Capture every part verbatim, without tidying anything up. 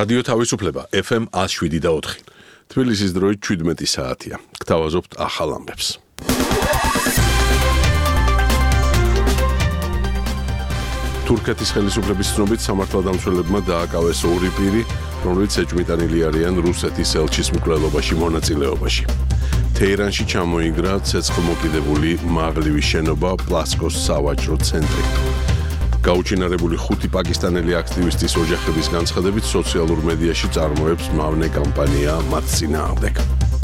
რადიო თავისუფლება ეფ ემ one oh seven და four. თბილისის დროით seventeen საათია. გთავაზობთ ახალ ამბებს. თურქეთის ხელისუფლების ცნობით სამართალდამცველებმა დააკავეს ორი პირი, რომლებიც ეჭვმიტანილი არიან რუსეთის ელჩის მკვლელობაში მონაწილეობაში. თეირანში ჩამოინგრა ცეცხლმოკიდებული მაღლივი შენობა პლასკოს სავაჭრო ცენტრი. გაუჩინარებული ხუთი პაკისტანელი აქტივისტის ოჯახების განცხადებით სოციალურ მედიაში წარმოებს მავნე კამპანია მათ წინააღმდეგ.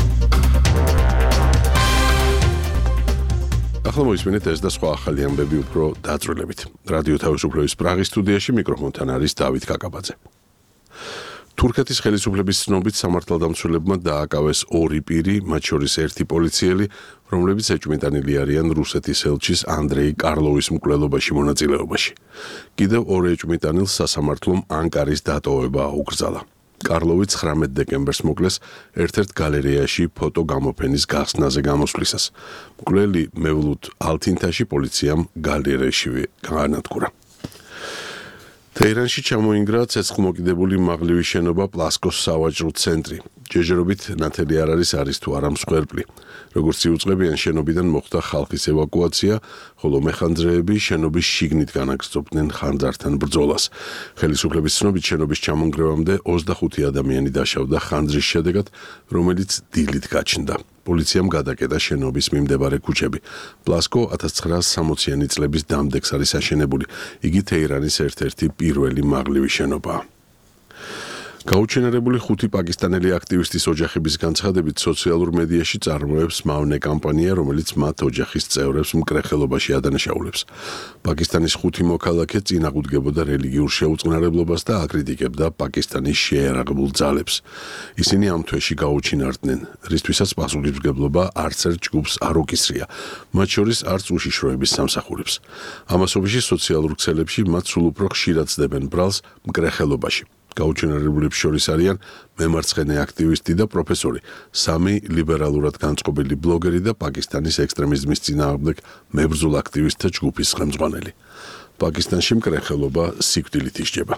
ახლა მოისმინეთ ეს და სხვა ახალი ამბები უფრო დაწვრილებით. რადიო თავისუფლების პრაღის სტუდიაში მიკროფონთან არის დავით კაკაბაძე. თურქეთის ხელისუფლების ცნობით სამართალდამცველებმა დააკავეს ორი პირი, მათ შორის ერთი პოლიციელი, რომლებიც ეჭვმიტანილი არიან რუსეთის ელჩის ანდრეი კარლოვის მკვლელობაში მონაწილეობაში. კიდევ ორ ეჭვმიტანილს სასამართლომ ანკარის დატოვება აუკრძალა. კარლოვი ცხრამეტ დეკემბერს მოკლეს ერთ-ერთ გალერეაში ფოტო გამოფენის გახსნაზე გამოსვლისას. მკვლელი მევლუდ ალთინთაში პოლიციამ გალერეაშივე გაანადგურა. თეირანში ჩამოინგრა ცეცხლმოკიდებული მაღლივი შენობა პლასკოს სავაჭრო ცენტრი. ჯერჯერობით ნათელი არ არის არის თუ არა მსხვერპლი. როგორც იუწყებიან, შენობიდან მოხდა ხალხის ევაკუაცია, ხოლო მეხანძრეები შენობის შიგნით განაგრძობდნენ ხანძართან ბრძოლას. ხელისუფლების ცნობით შენობის ჩამონგრევამდე ოცდახუთი ადამიანი დაშავდა ხანძრის შედეგად, რომელიც დილით გაჩნდა. პოლიციამ გადაკეტა შენობის მიმდებარე ქუჩები. პლასკო ათას ცხრაასი სამოციანი წლების დამდეგს არის აშენებული. იგი თეირანის ერთ-ერთი პირველი მაღლივი შენობაა. გაუჩინარებული ხუთი პაკისტანელი აქტივისტის ოჯახების განცხადებით სოციალურ მედიაში წარმოებს მავნე კამპანია, რომელიც მათ ოჯახის წევრებს მკრეხელობაში ადანაშაულებს. პაკისტანის ხუთი მოქალაქე წინააღმდეგებოდა რელიგიურ შეუწყნარებლობას და აკრიტიკებდა პაკისტანის შეიარაღებულ ძალებს. ისინი ამ თვეში გაუჩინარდნენ, რისთვისაც პასუხისმგებლობა არც ერთ ჯგუფს არ უკისრია, მათ შორის არც უშიშროების სამსახურებს. ამასობაში სოციალურ ქსელებში მათ სულ უფრო ხშირად ცდებენ ბრალს მკრეხელობაში. გაუჩინარებულებს შორის არიან მემარცხენე აქტივისტი და პროფესორი, სამი ლიბერალურად განწყობილი ბლოგერი და პაკისტანის ექსტრემიზმის წინააღმდეგ მებრძოლ აქტივისტთა ჯგუფის ხელმძღვანელი. პაკისტანში მკრეხელობა სიკვდილით ისჯება.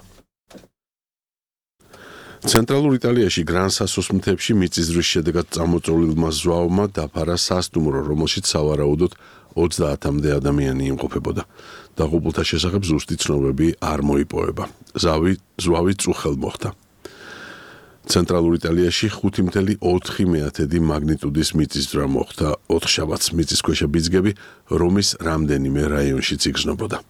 ცენტრალურ იტალიაში გრან-სასოს მთებში მიწისძვრის შედეგად წამოწოლილმა ზვავმა დაფარა სასტუმრო, რომელშიც სავარაუდოდ ოცდაათამდე ადამიანი იმყოფებოდა. დაღუპულთა შესახებ ზუსტი ცნობები არ მოიპოვება. ზავი ზვავი წუხელ მოხდა. ცენტრალურ იტალიაში ხუთი მცდე ოთხი მეათედი მაგნიტუდის მიწისძვრა მოხდა. ოთხშაბათს მიწისქვეშა ბიძგები რომის რამდენიმე რაიონშიც იგრძნობოდა.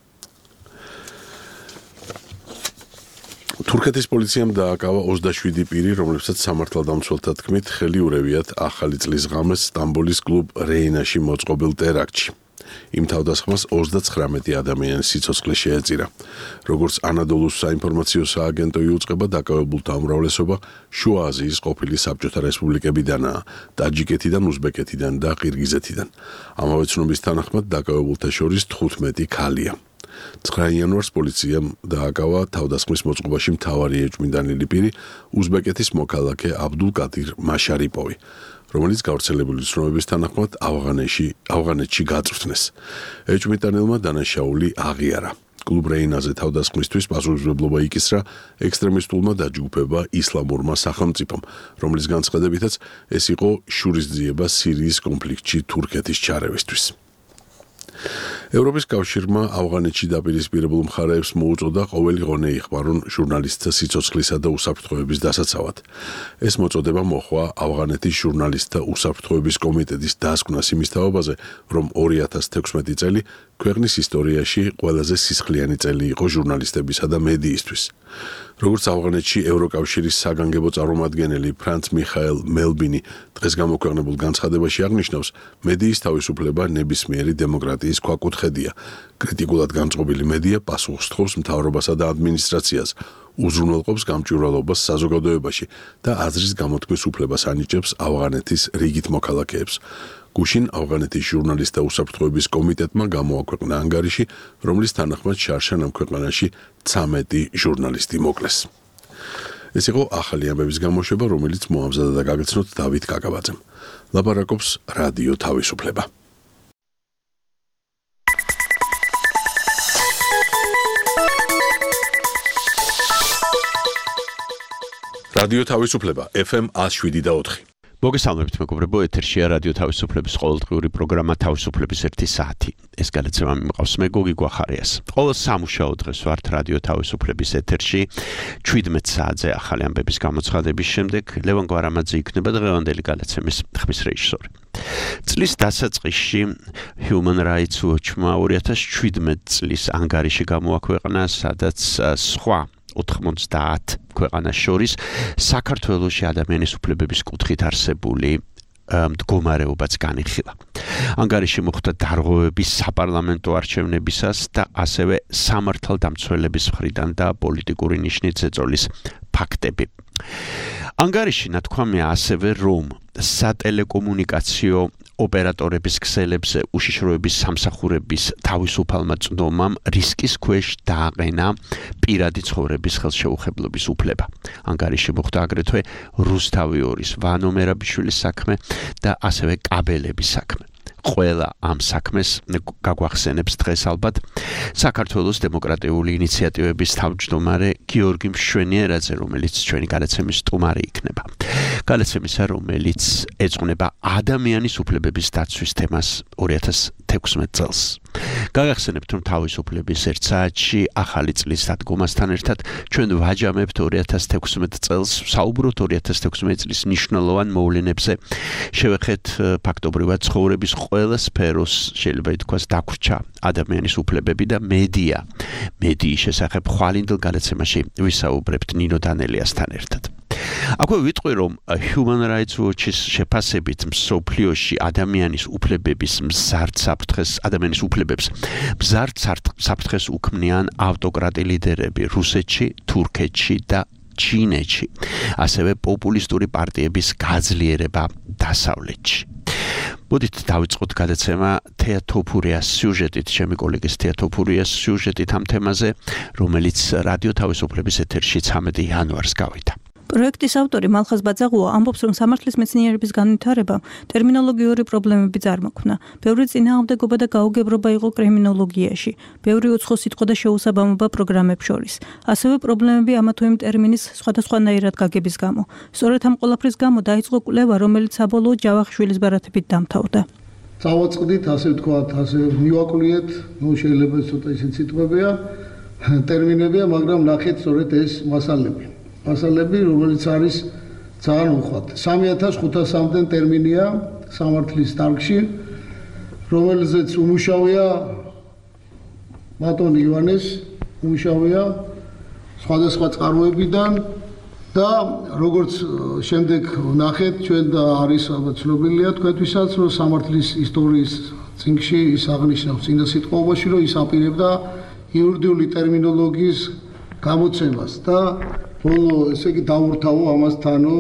თურქეთის პოლიციამ დააკავა ოცდაშვიდი პირი, რომლებსაც სამართალდამცველთა თქმით ხელი ურევიათ ახალი წლის ღამეს სტამბოლის კლუბ რეინაში მოწყობილ ტერაქტში. იმ თავდასხმას ოცდაცხრამეტი ადამიანი სიცოცხლე შეეწირა. როგორც ანადოლუს საინფორმაციო სააგენტო იუწყება, დაკავებულთა უმრავლესობა შუა აზიის ყოფილი საბჭოთა რესპუბლიკებიდანაა, ტაჯიკეთიდან, უზბეკეთიდან და ყირგიზეთიდან. ამავე ცნობის თანახმად დაკავებულთა შორის თხუთმეტი ქალია. ცხრა იანვარს პოლიციამ დააკავა თავდასხმის მოწყობაში მთავარი ეჭვმიტანილი პირი, უზბეკეთის მოქალაქე აბდულკადირ მაშარიპოვი, რომელიც გავრცელებული ცნობების თანახმად ავღანეთში ავღანეთში გაწვრთნეს. ეჭვმიტანილმა დანაშაული აღიარა. კლუბ რეინაზე თავდასხმისთვის პასუხისმგებლობა იკისრა ექსტრემისტულმა დაჯგუფება ისლამურმა სახელმწიფომ, რომლის განცხადებითაც ეს იყო შურისძიება სირიის კონფლიქტში თურქეთის ჩარევისთვის. ევროპის კავშირმა ავღანეთში დაპირისპირებულ მხარეებს მოუწოდა ყოველი ღონე იხმარონ ჟურნალისტთა სიცოცხლისა და უსაფრთხოების დასაცავად. ეს მოწოდება მოხვა ავღანეთის ჟურნალისტთა უსაფრთხოების კომიტეტის დასკვნას იმის თაობაზე, რომ ორი ათას თექვსმეტი წელი ქვეყნის ისტორიაში ყველაზე სისხლიანი წელი იყო ჟურნალისტებისა და მედიისთვის. როგორც ავღანეთში ევროკავშირის საგანგებო წარმომადგენელი ფრანც მიხაელ მელბინი დღეს გამოქვეყნებულ განცხადებაში აღნიშნავს, მედიის თავისუფლება ნებისმიერი დემოკრატიის ქვაკუთხედია. კრიტიკულად განწყობილი მედია პასუხს თხოვს მთავრობასა და ადმინისტრაციას, უზრუნველყოფს გამჭვირვალობას საზოგადოებაში და აზრის გამოთქმის უფლებას ანიჭებს ავღანეთის რიგით მოქალაქეებს. გუშინ ავღანეთის ჟურნალისტთა უსაფრთხოების კომიტეტმა გამოაქვეყნა ანგარიში, რომლის თანახმად შარშან ამ ქვეყანაში ცამეტი ჟურნალისტი მოკლეს. ეს იყო ახალი ამბების გამოშვება, რომელიც მოამზადა და გაგაცნოთ დავით კაკაბაძემ. ლაპარაკობს რადიო თავისუფლება. რადიო თავისუფლება ეფ ემ one oh seven და four. მოგესალმებით მეგობრებო, ეთერშია რადიო თავისუფლების ყოველდღიური პროგრამა თავისუფლების ერთი საათი. ეს გადაცემა მიმყავს მე გოგი გვახარიას. ყოველ სამუშაო დღეს ვართ რადიო თავისუფლების ეთერში seventeen საათზე ახალი ამბების გამოცხადების შემდეგ ლევან გვარამაძე იქნება დღევანდელი გადაცემის ხმის რეჟისორი. წლის დასაწყისში Human Rights Watch-მა two thousand seventeen წლის ანგარიში გამოაქვეყნა, სადაც სხვა ninety ქვეყანას შორის საქართველოში ადამიანის უფლებების კუთხით არსებული მდგომარეობაც განიხილა. ანგარიში მოხდა დარღვევების საპარლამენტო არჩევნებისას და ასევე სამართალდამცველების მხრიდან და პოლიტიკური ნიშნით ზეწოლის ფაქტები. ანგარიში ნათქვამია ასევე, რომ სატელეკომუნიკაციო ოპერატორების ქსელებზე უშიშროების სამსახურების თავისუფალმა წვდომამ რისკის ქვეშ დააყენა პირადი ცხოვრების ხელშეუხებლობის უფლება. ანგარიში მოხდა აგრეთვე რუსთავი ორის ვანო მერაბიშვილის საქმე და ასევე კაბელების საქმე. ყველა ამ საქმეს გაგვახსენებს დღეს ალბათ საქართველოს დემოკრატიული ინიციატივების თავმჯდომარე გიორგი მშვენიერაძე, რომელიც ჩვენი გადაცემის სტუმარი იქნება. გადაცემისა, რომელიც ეძღვნება ადამიანის უფლებების დაცვის თემას two thousand sixteen წელს. გაგახსენებთ, რომ თავისუფლების ერთ საათში ახალი წლის დადგომასთან ერთად ჩვენ ვაჯამებთ two thousand sixteen წელს, საუბრობთ two thousand sixteen წლის მნიშვნელოვან მოვლენებზე, შევეხეთ ფაქტობრივად ცხოვრების ყველა სფეროს, შეიძლება ითქვას, დაგვრჩა ადამიანის უფლებები და მედია. მედიის შესახებ ხვალინდელ გადაცემაში ვისაუბრებთ ნინო დანელიასთან ერთად. აქვე ვიტყვი, რომ Human Rights Watch-ის შეფასებით მსოფლიოში ადამიანის უფლებების მზარდ საფრთხეს, ადამიანის უფლებებს მზარდ საფრთხეს უქმნიან ავტოკრატი ლიდერები რუსეთში, თურქეთში და ჩინეთში, ასევე პოპულისტური პარტიების გაძლიერება დასავლეთში. მოდით დავიწყოთ გადაცემა თეატოფურიას სიუჟეტით, ჩემი კოლეგის თეატოფურიას სიუჟეტით ამ თემაზე, რომელიც რადიო თავისუფლების ეთერში thirteen იანვარს გავიდა. პროექტის ავტორი მალხაზ ბაძაღუა ამბობს, რომ სამართლის მეცნიერების განვითარება ტერმინოლოგიური პრობლემები წარმოქმნა. ბევრი წინააღმდეგობა და გაუგებრობა იყო კრიმინოლოგიაში, ბევრი უცხო სიტყვა და შეუსაბამობა პროგრამებს შორის. ასევე პრობლემები ამა თუ იმ ტერმინის სხვადასხვანაირად გაგების გამო. სწორედ ამ ყველაფრის გამო დაიწყო კვლევა, რომელიც საბოლოოდ ჯავახიშვილის ბარათებით დამთავრდა. წავაწყდით, ასე ვთქვათ, ასე მივაკვლიეთ, ნუ შეიძლება ცოტა ისეთ სიტყვებია, ტერმინებია, მაგრამ ნახეთ სწორედ ეს მასალები. მასალები, რომელიც არის ძალიან უხვად. three thousand five hundred-მდე ტერმინია სამართლის დარგში, რომელზეც უმუშავია ბატონი ივანეს, უმუშავია სხვადასხვა წყაროებიდან და როგორც შემდეგ ვნახეთ, ჩვენ და არის ცნობილია თქვენთვისაც, რომ სამართლის ისტორიის წიგნში ის აღნიშნავს წინა სიტყვაობაში, რომ ის აპირებდა იურიდიული ტერმინოლოგიის გამოცემას და ბოლო ესე იგი დაურთავო ამასთანო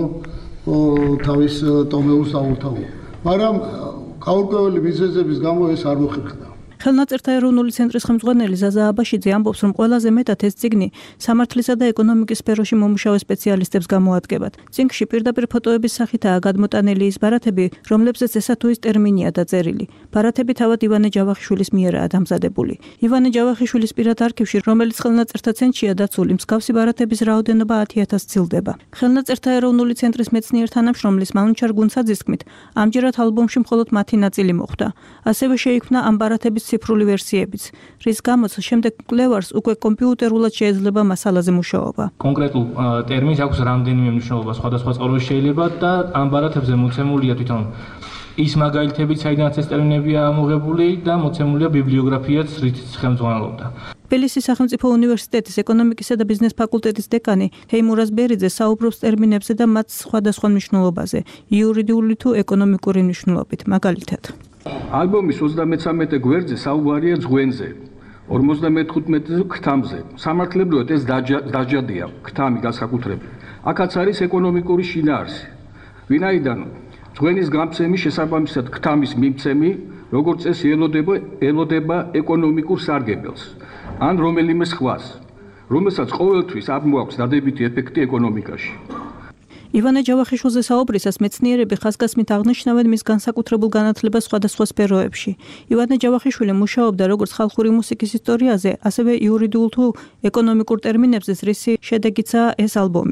თავის ტომეულს დაურთავო. მაგრამ გაურკვეველი მიზეზების გამო ეს არ მოხერხდა. ხელნაწერთა ეროვნული ცენტრის ხელმძღვანელი ზაზა აბაშიძე ამბობს, რომ ყველაზე მეტად ეს წიგნი სამართლისა და ეკონომიკის სფეროში მომუშავე სპეციალისტებს გამოადგებათ. წიგნში პირდაპირ ფოტოების სახითაა გადმოტანილი ის ბარათები, რომლებზეც ესა თუ ის ტერმინია დაწერილი. ბარათები თავად ივანე ჯავახიშვილის მიერაა დამზადებული. ივანე ჯავახიშვილის პირად არქივში, რომელიც ხელნაწერთა ცენტრშია დაცული, მსგავსი ბარათების რაოდენობა ten thousand ძლდება. ხელნაწერთა ეროვნული ცენტრის მეცნიერ თანამშრომლის მანუჩარ გუნცაძის თქმით, ამჯერად ალბომში მხოლოდ მათი ნაწილი მოხვდა. ასევე შეიქმნა ამ ბარათების ციფრული ვერსიებიც, რის გამოც შემდეგ კვლევარს უკვე კომპიუტერულად შეიძლება მასალაზე მუშაობა. კონკრეტულ ტერმინს აქვს რამდენიმე მნიშვნელობა, სხვადასხვა წყაროებში შეიძლება და ამ ბარათებზე მოცემულია თვითონ ის მაგალითები, საიდანაც ეს ტერმინებია ამოღებული და მოცემულია ბიბლიოგრაფიაც, რითიც ხელმძღვანელობდა. თბილისის სახელმწიფო უნივერსიტეტის ეკონომიკისა და ბიზნეს ფაკულტეტის დეკანი თეიმურაზ ბერიძე საუბრობს ტერმინებზე და მათ სხვადასხვა მნიშვნელობაზე, იურიდიული თუ ეკონომიკური მნიშვნელობით, მაგალითად. ალბომის twenty-three გვერდზე საუბარია ძღვენზე, forty-five ქთამზე. სამართლებრივად ეს დაჯადია ქთამი განსაკუთრებით. აქაც არის ეკონომიკური შინაარსი. ვინაიდან ძღვენის გამცემი შესაბამისად ქთამის მიმცემი, როგორც წესი ელოდება ელოდება ეკონომიკურ სარგებელს, ან რომელიმე სხვას, რომელსაც ყოველთვის არ მოაქვს დადებითი ეფექტი ეკონომიკაში. ივანე ჯავახიშვილზე საუბრისას მეცნიერები ხაზგასმით აღნიშნავენ მის განსაკუთრებულ განათლებას სხვადასხვა სფეროებში. ივანე ჯავახიშვილი მუშაობდა როგორც ხალხური მუსიკის ისტორიაზე, ასევე იურიდიულ თუ ეკონომიკურ ტერმინებზეც, რისი შედეგიცაა ეს ალბომიც.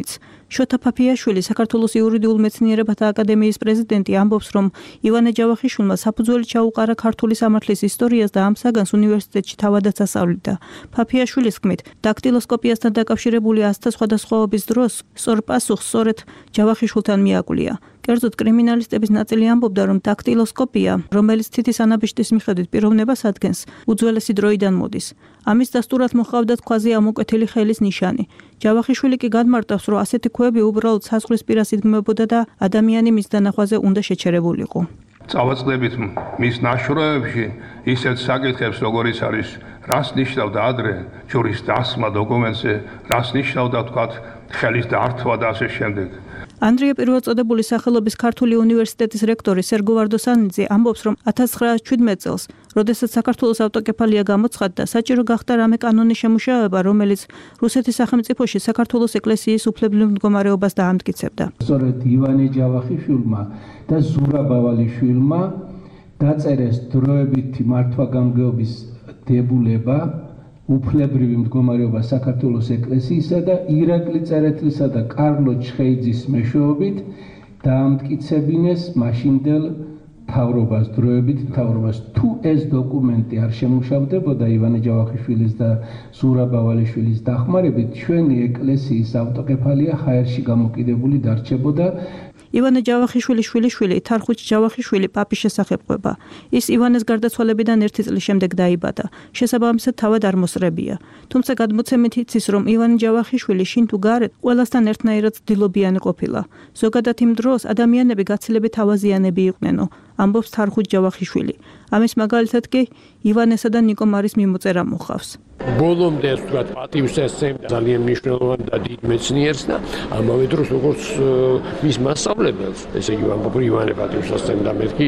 შოთა ფაფიაშვილი, საქართველოს იურიდიულ მეცნიერებათა აკადემიის პრეზიდენტი, ამბობს, რომ ივანე ჯავახიშვილმა საფუძველი ჩაუყარა ქართული სამართლის ისტორიას და ამ საგანს უნივერსიტეტში თავადაც ასწავლიდა. ფაფიაშვილის თქმით, დაქტილოსკოპიასთან დაკავშირებული ათასთა სხვადასხვაობის დროს სწორ პასუხს სწორედ ჯავახიშვილთან მიაკვლია. კერძოდ კრიმინალისტების ნაწილი ამბობდა, რომ დაქტილოსკოპია, რომელიც თითის ანაბეჭდის მიხედვით პიროვნებას ადგენს, უძველესი დროიდან მოდის. ამის დასტურად მოჰყავდათ ქვაზე ამოკვეთილი ხელის ნიშანი. ჯავახიშვილი კი გადმარტავს, რომ ასეთი ქვები უბრალოდ საზღვრის პირას იდგმებოდა და ადამიანი მის დანახვაზე უნდა შეჩერებულიყო. წავაწყდებით მის ნაშრომებში ისეთ საკითხებს, როგორიც არის რას ნიშნავდა ადრე ჯვრის დასმა დოკუმენტზე, რას ნიშნავდა თქვათ ხელის დართვა და ასე შემდეგ. ანდრია პირველწოდებული სახელობის ქართული უნივერსიტეტის რექტორი სერგო ვარდოსანიძე ამბობს, რომ ათას ცხრაასი შვიდმეტ წელს, როდესაც საქართველოს ავტოკეფალია გამოცხადდა, საჭირო გახდა რამე კანონის შემუშავება, რომელიც რუსეთის სახელმწიფოში საქართველოს ეკლესიის უფლებრივ მდგომარეობას დაამტკიცებდა. სწორედ ივანე ჯავახიშვილმა და ზურაბ ავალიშვილმა დაწერეს დროებითი მართვა-გამგეობის დებულება უფლებრივი მდგომარეობა საქართველოს ეკლესიისა და ირაკლი წერეთლისა და კარლო ჩხეიძის მეშვეობით დაამტკიცებინეს მაშინდელ მთავრობას, დროებით მთავრობას. თუ ეს დოკუმენტი არ შემუშავდებოდა ივანე ჯავახიშვილის და ზურაბ ავალიშვილის დახმარებით, ჩვენი ეკლესიის ავტოკეფალია ჰაერში გამოკიდებული დარჩებოდა. ივანე ჯავახიშვილის შვილიშვილი თარხუჭ ჯავახიშვილი პაპის შესახებ ყვება. ის ივანეს გარდაცვალებიდან ერთი წლის შემდეგ დაიბადა. შესაბამისად თავად არ მოსწრებია. თუმცა გადმოცემით იცის, რომ ივანე ჯავახიშვილი შინ თუ გარეთ ყველასთან ერთნაირად დილობიანი ყოფილა. ზოგადად იმ დროს ადამიანები გაცილებით ავაზიანები იყვნენო, ამბობს თარხუჭ ჯავახიშვილი. ამის მაგალითად კი ივანესა და ნიკო მარის მიმოწერა მოხავს. ბოლომდე ეს თქვა პატივს ესწევდა ძალიან მნიშვნელოვან და დიდ მეცნიერს და ამავე დროს როგორც მის მასწავლებელს, ესე იგი ვამბობ ივანე პატივს ესწევდა მეთქი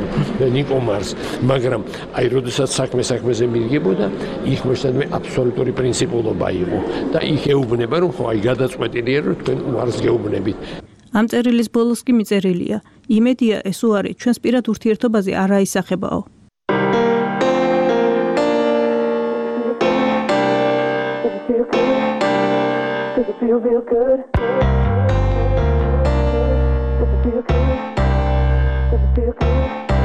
ნიკო მარს, მაგრამ აი როდესაც საქმე საქმეზე მიდგებოდა, იქ მოსდადმე აბსოლუტური პრინციპულობა იყო და იქ ეუბნება რომ ხო აი გადაწყვეტილია რომ თქვენ მარს გეუბნებით. ამ წერილის ბოლოს კი მიწერილია: იმედია ეს უარი ჩვენს პირად ურთიერთობაზე არ აისახებაო. Does it feel real good? Does it feel good? Does it feel good?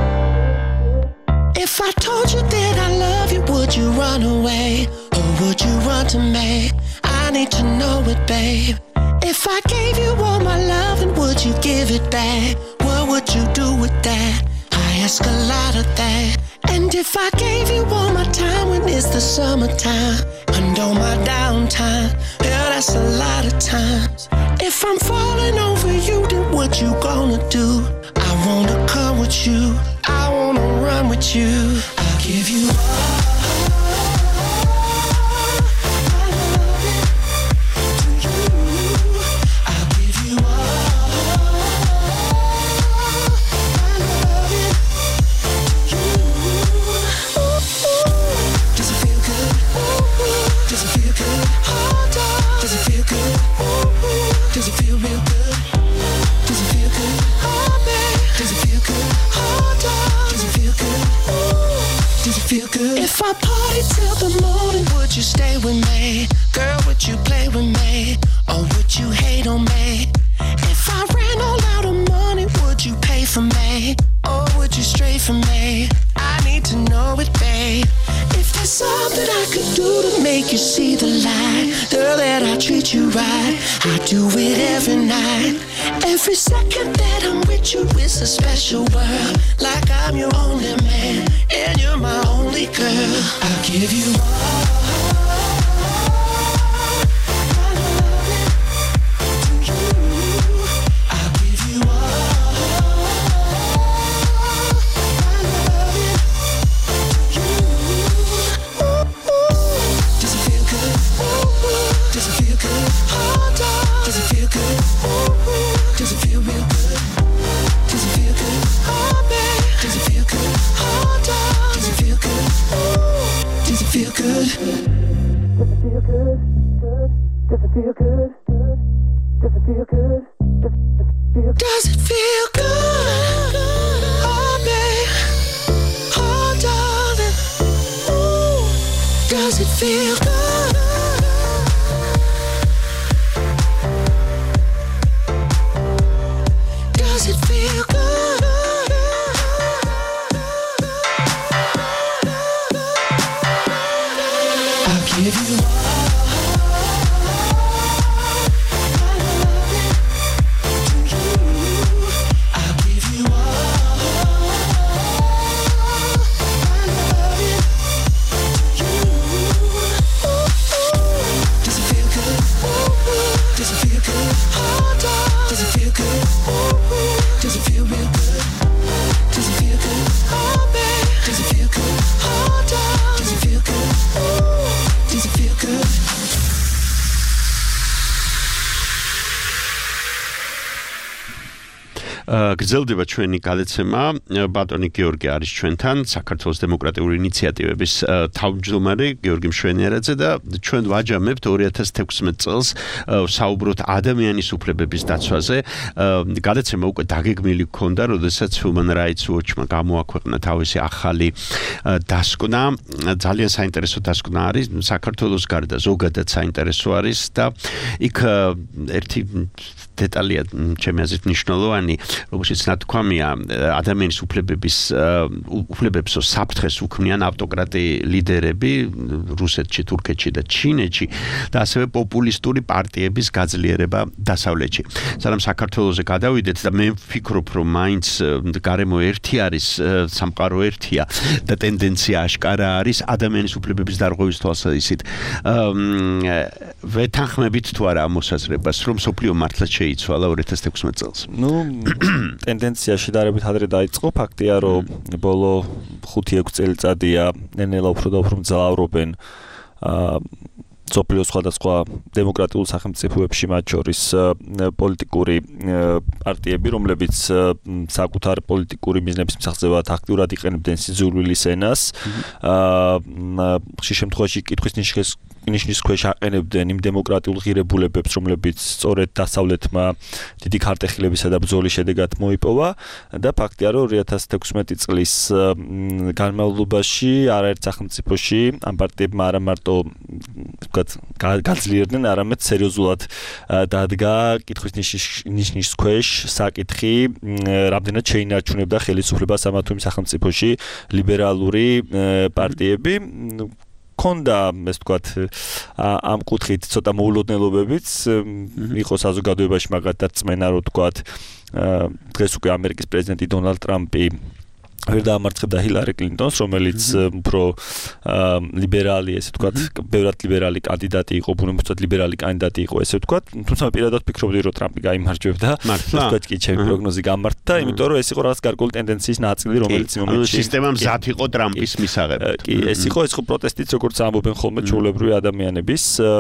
If I told you that I love you, would you run away? Or would you run to me? I need to know it, babe. If I gave you all my love, then would you give it back? What would you do with that? I ask a lot of that. And if I gave you all my time when it's the summertime and all my downtime, yeah, that's a lot of times. If I'm falling over you, then what you gonna do? I wanna come with you, I wanna run with you. I'll give you all. If I party till the morning, would you stay with me? Girl, would you play with me? Or would you hate on me? If I ran all out of money, would you pay for me? Or would you stray from me? I need to know it, babe. If there's something I could do to make you see the light, girl, that I treat you right, I do it every night. Every second that I'm with you is a special world, like I'm your only man and you're my only girl. I'll give you all. Does it feel good? Oh, babe. Oh, darling. Ooh. Does it feel good? give you all my loving to you. I'll give you all my loving to you. Does it feel good? Does it feel good? Does it feel good? Does it feel real good? Does it feel good? Does it feel good? Does it feel good? Does it feel good? გრძელდება ჩვენი გადაცემა. ბატონი გიორგი არის ჩვენთან, საქართველოს დემოკრატიული ინიციატივების თავმჯდომარე გიორგი მშვენიერაძე და ჩვენ ვაჯამებთ ორი ათას თექვსმეტ წელს საუბრობთ ადამიანის უფლებების დაცვაზე. გადაცემა უკვე დაგეგმილი გქონდა, როდესაც Human Rights Watch-მა გამოაქვეყნა თავისი ახალი დასკვნა. ძალიან საინტერესო დასკვნა არის, საქართველოს გარდა ზოგადად საინტერესო არის და იქ ერთი დეტალია ჩემი აზრით მნიშვნელოვანი, რომელშიც ნათქვამია ადამიანის უფლებების უფლებებსო საფრთხეს უქმნიან ავტოკრატი ლიდერები რუსეთში, თურქეთში და ჩინეთში და ასევე პოპულისტური პარტიების გაძლიერება დასავლეთში. სანამ საქართველოზე გადავიდეთ და მე ვფიქრობ, რომ მაინც გარემო ერთი არის, სამყარო ერთია და ტენდენცია აშკარა არის ადამიანის უფლებების დარღვევის თვალსაზრისით. ვეთანხმებით თუ არა ამ მოსაზრებას, რომ სოფლიო მართლაც შეიცვალა ორი ათას თექვსმეტ წელს? ნუ ტენდენცია შედარებით ადრე დაიწყო. ფაქტია, რომ ბოლო ხუთი ექვსი წელიწადია ნელ-ნელა უფრო და უფრო მძლავრობენ სოფლიოს სხვადასხვა დემოკრატიულ სახელმწიფოებში, მათ შორის პოლიტიკური პარტიები, რომლებიც საკუთარ პოლიტიკური მიზნების მსახურებად აქტიურად იყენებდნენ სიძულვილის ენას. ხშირ შემთხვევაში კითხვის ნიშნის ნიშნის ქვეშ აყენებდნენ იმ დემოკრატიულ ღირებულებებს, რომლებიც სწორედ დასავლეთმა დიდი ქარტეხილებისა და ბრძოლის შედეგად მოიპოვა და ფაქტია, რომ ორი ათას თექვსმეტი წლის განმავლობაში არაერთ სახელმწიფოში ამ პარტიებმა არა მარტო ვთქვათ გაძლიერდნენ, არამედ სერიოზულად დადგა კითხვის ნიშნის ქვეშ საკითხი, რამდენად შეინარჩუნებდა ხელისუფლებას ამა თუ იმ სახელმწიფოში ლიბერალური პარტიები. ქონდა, ეს ვთქვათ, ამ კუთხით ცოტა მოულოდნელობებიც იყო საზოგადოებაში, მაგალითად წმენა, რომ ვთქვათ, დღეს უკვე ამერიკის პრეზიდენტი დონალდ ტრამპი ვერ დაამარცხებდა ჰილარი კლინტონს, რომელიც უფრო ლიბერალი, ესე ვთქვათ, ბევრად ლიბერალი კანდიდატი იყო, ბუნებრივად ლიბერალი კანდიდატი იყო, ესე ვთქვათ. თუმცა პირადად ვფიქრობდი, რომ ტრამპი გაიმარჯვებდა. ვთქვათ, კი, ჩემი პროგნოზი გამართდა, იმიტომ რომ ეს იყო რაღაც გარკვეული ტენდენციის ნაწილი, რომელიც იმ მომენტში სისტემა მზად იყო ტრამპის მისაღებად. კი, ეს იყო, ეს იყო პროტესტიც, როგორც ამბობენ ხოლმე ჩვეულებრივი ადამიანების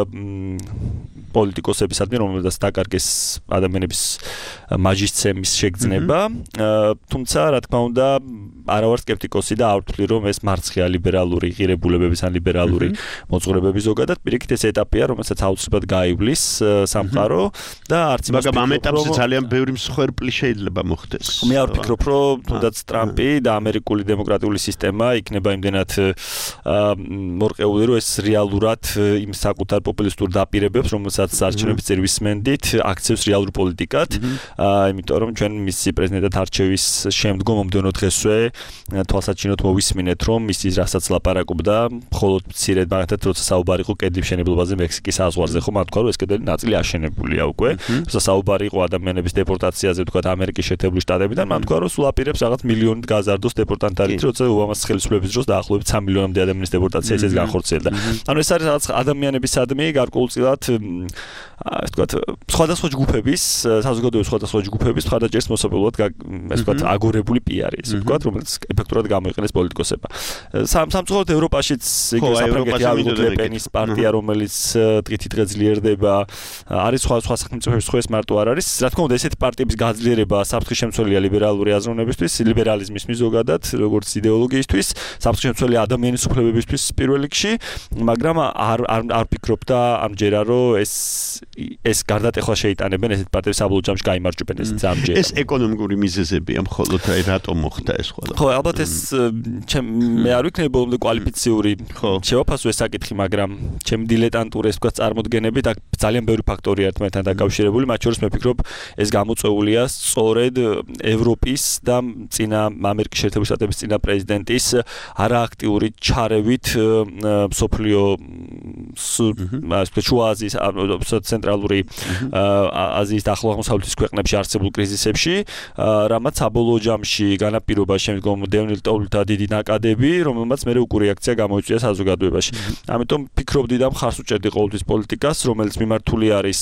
პოლიტიკოსებისადმი, რომელსაც დაკარგეს ადამიანების მაჯისცემის შეგრძნება. თუმცა, რა თქმა უნდა, არა ვარ სკეპტიკოსი და არ ვთვლი, რომ ეს მარცხია ლიბერალური ღირებულებების ან ლიბერალური მოძღვრებების ზოგადად. პირიქით, ეს ეტაპია, რომელსაც აუცილებლად გაივლის სამყარო და არც იმას მაგრამ ამ ეტაპზე ძალიან ბევრი მსხვერპლი შეიძლება მოხდეს. მე არ ვფიქრობ, რომ თუნდაც ტრამპი და ამერიკული დემოკრატიული სისტემა იქნება იმდენად მორყეული, რომ ეს რეალურად იმ საკუთარ პოპულისტურ დაპირებებს, რომელსაც არჩევნების წინ ვისმენდით, აქცევს რეალურ პოლიტიკად. იმიტომ რომ ჩვენ მისი პრეზიდენტად არჩევის შემდგომ მომდევნო დღესვე თვალსაჩინოდ მოვისმინეთ, რომ მისი რასაც ლაპარაკობდა, მხოლოდ მცირედ მაგათაც როცა საუბარი იყო კედლის მშენებლობაზე მექსიკის საზღვარზე, ხო, მათ თქვა, რომ ეს კედელი ნაწილი აშენებულია უკვე. როცა საუბარი იყო ადამიანების დეპორტაციაზე, თქვა ამერიკის შეერთებული შტატებიდან, მათ თქვა, რომ სულ აპირებს რაღაც მილიონით გაზარდოს დეპორტანტარით, როცა ობამას ხელისუფლების დროს დაახლოებით სამი მილიონამდე ადამიანის დეპორტაცია ისეც განხორციელდა. ანუ ეს არის რაღაც ადამიანებისადმი გარკვეულწილად ეს ვთქვათ, სხვადასხვა ჯგუფების, საზოგადოების სხვადასხვა ჯგუფების მხარდაჭერის მოსაპილებლად ეს ვთქვათ, აგორებული პიარი, ესე ვთქვათ, რომელიც ეფექტურად გამოიყენეს პოლიტიკოსებმა. სამწუხაროდ ევროპაშიც იგივე საფრანგეთი ალგოთ ლეპენის პარტია, რომელიც დღითი დღე ძლიერდება, არის სხვა სხვა სახელმწიფოებში სხვა ეს მარტო არ არის. რა თქმა უნდა, ესეთი პარტიების გაძლიერება საფრთხის შემცველია ლიბერალური აზროვნებისთვის, ლიბერალიზმის ზოგადად, როგორც იდეოლოგიისთვის, საფრთხის შემცველია ადამიანის უფლებებისთვის პირველ რიგში, მაგრამ არ არ ვფიქრობ და ამჯერა, რომ ეს ეს გარდატეხვა შეიტანებენ ესეთ პარტიებს საბოლოო ჯამში გაიმარჯვებენ ეს ამჯერად. ეს ეკონომიკური მიზეზებია მხოლოდ აი რატომ მოხდა ეს ყველა. ხო, ალბათ ეს მე არ ვიქნები ბოლომდე კვალიფიციური შევაფასო ეს საკითხი, მაგრამ ჩემი დილეტანტური ეს ვთქვათ წარმოდგენებით აქ ძალიან ბევრი ფაქტორია ერთმანეთთან დაკავშირებული, მათ შორის მე ვფიქრობ, ეს გამოწვეულია სწორედ ევროპის და წინა ამერიკის შეერთებული შტატების წინა პრეზიდენტის არააქტიური ჩარევით სოფლიო შუა აზიის ცენტრალური აზიის და ახლო აღმოსავლეთის ქვეყნებში არსებულ კრიზისებში, რამაც საბოლოო ჯამში განაპირობა შემდგომ დევნილ ტოლთა დიდი ნაკადები, რომელმაც მე უკუ რეაქცია გამოიწვია საზოგადოებაში. ამიტომ ფიქრობდი და მხარს უჭერდი ყოველთვის პოლიტიკას, რომელიც მიმართული არის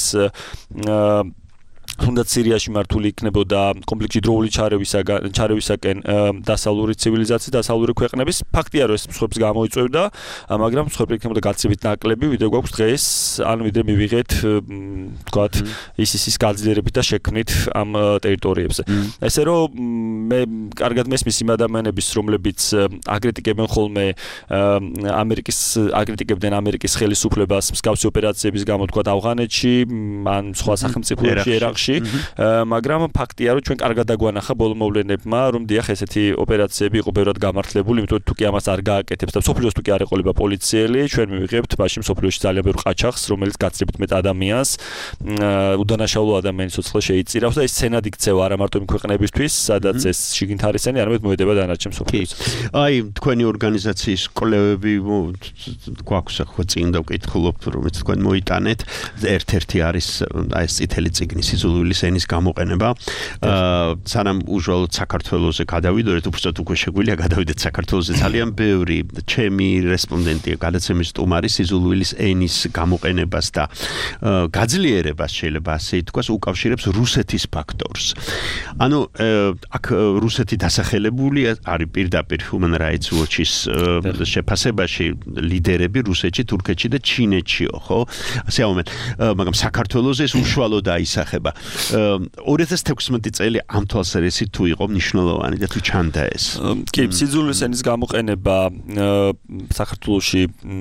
თუნდაც სირიაში მართული იქნებოდა კომპლექსში დროული ჩარევისაგან ჩარევისაკენ დასავლური ცივილიზაციის დასავლური ქვეყნების ფაქტია რომ ეს მსხვერპლს გამოიწვევდა, მაგრამ მსხვერპლი იქნებოდა გაცილებით ნაკლები, ვიდრე გვაქვს დღეს, ან ვიდრე მივიღეთ თქვათ ისისის გაძლიერებით და შექმნით ამ ტერიტორიებზე. ესე რომ მე კარგად მესმის იმ ადამიანების, რომლებიც აკრიტიკებენ ხოლმე ამერიკის აკრიტიკებდნენ ამერიკის ხელისუფლებას მსგავსი ოპერაციების გამო თქვათ ავღანეთში, ან სხვა სახელმწიფოებში ერაყში, მაგრამ ფაქტია რომ ჩვენ კარგად დაგვანახა ბოლო მოვლენებმა, რომ დიახ ესეთი ოპერაციები იყო ბევრად გამართლებული, იმიტომ რომ თუ კი ამას არ გააკეთებს და სოფლიოს თუ კი არ ეყოლება პოლიციელი, ჩვენ მივიღებთ მაშინ სოფლიოში ძალიან ბევრ ყაჩაღს, რომელიც გაცილებით მეტ ადამიანს, უდანაშაულო ადამიანის სიცოცხლე შეიწირავს და ეს სცენად იქცევა არა მარტო იმ ქვეყნებისთვის, სადაც ეს შიგნით არისენი, არამედ მოედება დანარჩენ სოფლიოს. აი, თქვენი ორგანიზაციის კვლევები გვაქვს ახლა წინ დავკითხულობ, რომელიც თქვენ მოიტანეთ, ერთ-ერთი არის აი ეს წითელი წიგნის სიზულვილის ენის გამოყენება. სანამ უშუალოდ საქართველოზე გადავიდოდეთ, უბრალოდ უკვე შეგვიძლია გადავიდეთ საქართველოზე, ძალიან ბევრი ჩემი რესპონდენტია, გადაცემის სტუმარი სიზულვილის ენის გამოყენებას და გაძლიერებას შეიძლება ასე ითქვას, უკავშირებს რუსეთის ფაქტორს. ანუ აქ რუსეთი დასახელებულია არის პირდაპირ Human Rights Watch-ის შეფასებაში ლიდერები რუსეთში, თურქეთში და ჩინეთშიო, ხო? ასე ამომეთ, მაგრამ საქართველოზე ეს უშუალოდ აისახება. ორი ათას თექვსმეტი წელი ამ თვალსაზრისით თუ იყო მნიშვნელოვანი და თუ ჩანდა ეს. კი, სიზულვილის ენის გამოყენება საქართველოში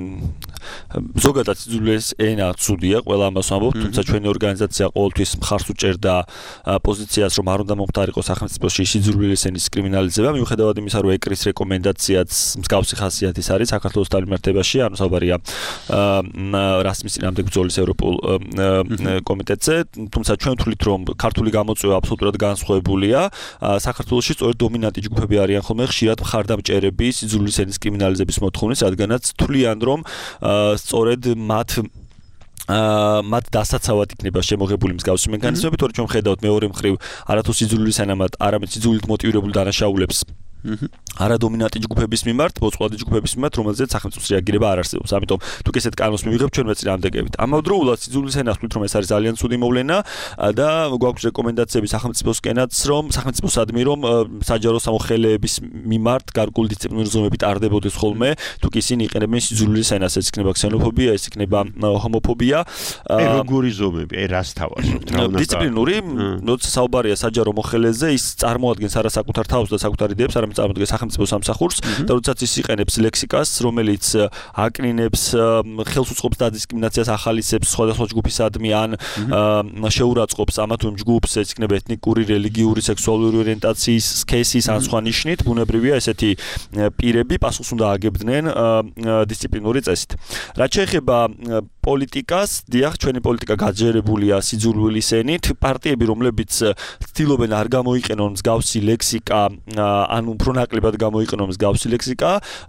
ზოგადად სიზულვილის ენა ცუდია, ყველა ამას ვამბობ, თუმცა ჩვენი ორგანიზაცია ყოველთვის მხარს უჭერდა პოზიციას, რომ არ უნდა მომხდარიყო სახელმწიფოში სიზულვილის ენის კრიმინალიზება, მიუხედავად იმისა, რომ ეკრის რეკომენდაციაც მსგავსი ხასიათის არის საქართველოს დამმართველობაში, ანუ საბარია რასმის წინააღმდეგ ბრძოლის ევროპულ კომიტეტზე, თუმცა ჩვენ ვთვლით, რომ ქართული გამოწვევა აბსოლუტურად განსხვავებულია. საქართველოში სწორედ დომინანტი ჯგუფები არიან ხოლმე ხშირად მხარდამჭერები სიზულვილის ენის კრიმინალიზების მოთხოვნით, რადგანაც თვლიან, რომ სწორედ მათ მათ დასაცავად იქნება შემოღებული მსგავსი მექანიზმები, თორე ჩვენ ხედავთ მეორე მხრივ არათუ სიზულვილის ენამად, არამედ სიზულვილით მოტივირებულ დანაშაულებს არა დომინანტი ჯგუფების მიმართ, მოწყვლადი ჯგუფების მიმართ, რომელზეც სახელმწიფოს რეაგირება არ არსებობს. ამიტომ თუ კი ესეთ კანონს მივიღებთ ჩვენ მეწინააღმდეგებით. ამავდროულად სიზულვილის ენას ვთქვით, რომ ეს არის ძალიან ცუდი მოვლენა და გვაქვს რეკომენდაციები სახელმწიფოსკენაც, რომ სახელმწიფოსადმი რომ საჯარო სამოხელეების მიმართ გარკვეული დისციპლინური ზომები ტარდებოდეს ხოლმე, თუ კი ისინი იყენებენ სიზულვილის ენას, ეს იქნება ქსენოფობია, ეს იქნება ჰომოფობია. აი როგორი ზომები, აი რას თავაზობთ, რა უნდა დისციპლინური, როცა საუბარია საჯარო მოხელეზე, ის წარმოადგენს არა საკუთარ თავს და საკუთარ იდეებს, არამედ წარმოადგენს სახელმწიფო სამსახურს და როდესაც ის იყენებს ლექსიკას, რომელიც აკნინებს, ხელს უწყობს დისკრიმინაციას, ახალისებს სხვადასხვა ჯგუფისადმი ან შეურაცხყოფს ამა თუ იმ ჯგუფს, ეს იქნება ეთნიკური, რელიგიური, სექსუალური ორიენტაციის, სქესის ან სხვა ნიშნით, ბუნებრივია ესეთი პირები პასუხს უნდა აგებდნენ დისციპლინური წესით. რაც შეეხება პოლიტიკას, დიახ, ჩვენი პოლიტიკა გაჯერებულია სიძულვილის ენით, პარტიები, რომლებიც ცდილობენ არ გამოიყენონ მსგავსი ლექსიკა, ან უფრო ნაკლებად გამოიყენონ მსგავსი ლექსიკა,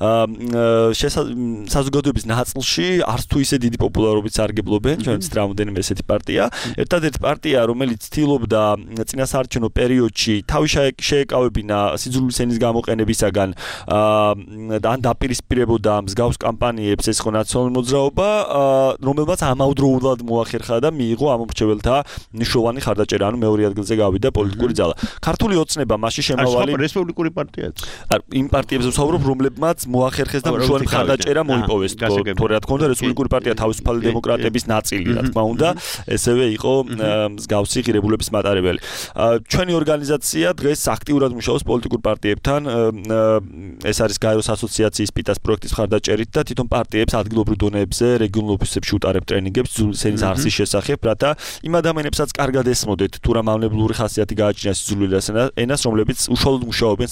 საზოგადოების ნაწილში არც თუ ისე დიდი პოპულარობით სარგებლობენ, ჩვენც რამდენიმე ესეთი პარტია. ერთადერთი პარტია, რომელიც ცდილობდა წინასაარჩევნო პერიოდში თავი შეეკავებინა სიძულვილის ენის გამოყენებისაგან და ან დაპირისპირებოდა მსგავს კამპანიებს, ეს იყო ნაციონალური მოძრაობა, რომელმაც ამავდროულად მოახერხა და მიიღო ამ მრჩეველთა მნიშვნელოვანი ხარდაჭერა, ანუ მეორე ადგილზე გავიდა პოლიტიკური ძალა. ქართული ოცნება მასში შემავალი რესპუბლიკური პარტიაც. იმ პარტიებზე ვსაუბრობ, რომლებმაც მოახერხეს და მნიშვნელოვანი ხარდაჭერა მოიპოვეს. თორე რა თქმა უნდა, რესპუბლიკური პარტია თავისუფალი დემოკრატების ნაწილი, რა თქმა უნდა, ესევე იყო მსგავსი ღირებულების მატარებელი. ჩვენი ორგანიზაცია დღეს აქტიურად მუშაობს პოლიტიკურ პარტიებთან. ეს არის გაეროს ასოციაციის პიტას პროექტის ხარდაჭერით და თვითონ პარტიებს ადგილობრივ დონეებზე, რეგიონულ ოფისებში უტარებ ტრენინგებს სიზულვილის ენის არსის შესახებ, რათა იმ ადამიანებსაც კარგად ესმოდეთ თუ რა მავნებლური ხასიათი გააჩნია სიზულვილის ენას, რომლებიც უშუალოდ მუშაობენ საკუთარ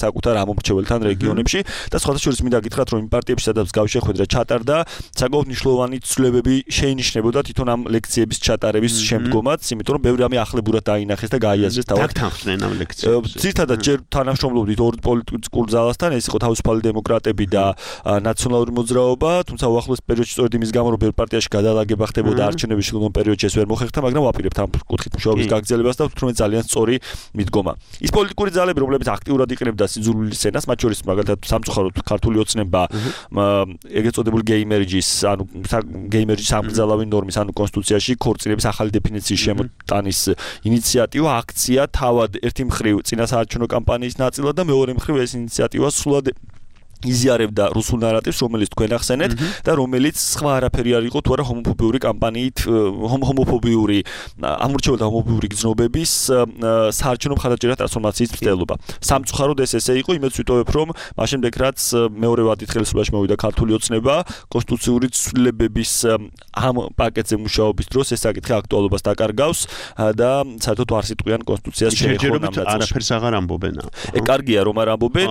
ამომრჩეველთან რეგიონებში და სხვათა შორის მინდა გითხრათ რომ იმ პარტიებში სადაც გავშეხვედრა ჩატარდა საკმაოდ მნიშვნელოვანი ცვლილებები შეინიშნებოდა თვითონ ამ ლექციების ჩატარების შემდგომაც, იმიტომ რომ ბევრი რამე ახლებურად დაინახეს და გაიაზრეს თავად. დაგთანხმდნენ ამ ლექციებს. ძირითადად ჯერ თანამშრომლობდით ორ პოლიტიკურ ძალასთან, ეს იყო თავისუფალი დემოკრატები და ნაციონალური მოძრაობა, თუმცა უახლოეს პერიოდში სწორედ იმის გამო რომ ბევრ პარტიაში გადალაგება ხდებოდა არჩევნების შემდგომ პერიოდში ეს ვერ მოხერხდა, მაგრამ ვაპირებთ ამ კუთხით მუშაობის გაგრძელებას და ვთქვით რომ ძალიან სწორი მიდგომა. ის პოლიტიკური ძალები, რომლებიც აქტიურად იყენებდა სიძულვილის სცენას, მათ შორის მაგალითად სამწუხაროდ ქართული ოცნება, ეგრეთ წოდებული გეიმერიჯის, ანუ გეიმერიჯის სამგზელავი ნორმის, ანუ კონსტიტუციაში ქორწინების ახალი დეფინიციის შემოტანის ინიციატივა, აქცია თავად ერთი მხრივ წინასაარჩევნო კამპანიის ნაწილად და მეორე მხრივ ეს ინიციატივა სრულად იზიარებდა რუსულ ნარატივს, რომელიც თქვენ ახსენეთ და რომელიც სხვა არაფერი არ იყო თუ არა ჰომოფობიური კამპანიით, ჰომოფობიური ამორჩეულთა ჰომოფობიური გზნობების საარჩევნო მხარდაჭერა ტრანსფორმაციის მცდელობა. სამწუხაროდ ეს ესე იყო, იმედს ვიტოვებ, რომ მას შემდეგ რაც მეორე ვადით ხელისუფლებაში მოვიდა ქართული ოცნება, კონსტიტუციური ცვლილებების ამ პაკეტზე მუშაობის დროს ეს საკითხი აქტუალობას დაკარგავს და საერთოდ არ სიტყვიან კონსტიტუციას შეეხო ამ ნაწილში. არაფერს აღარ ამბობენ. ე კარგია რომ არ ამბობენ.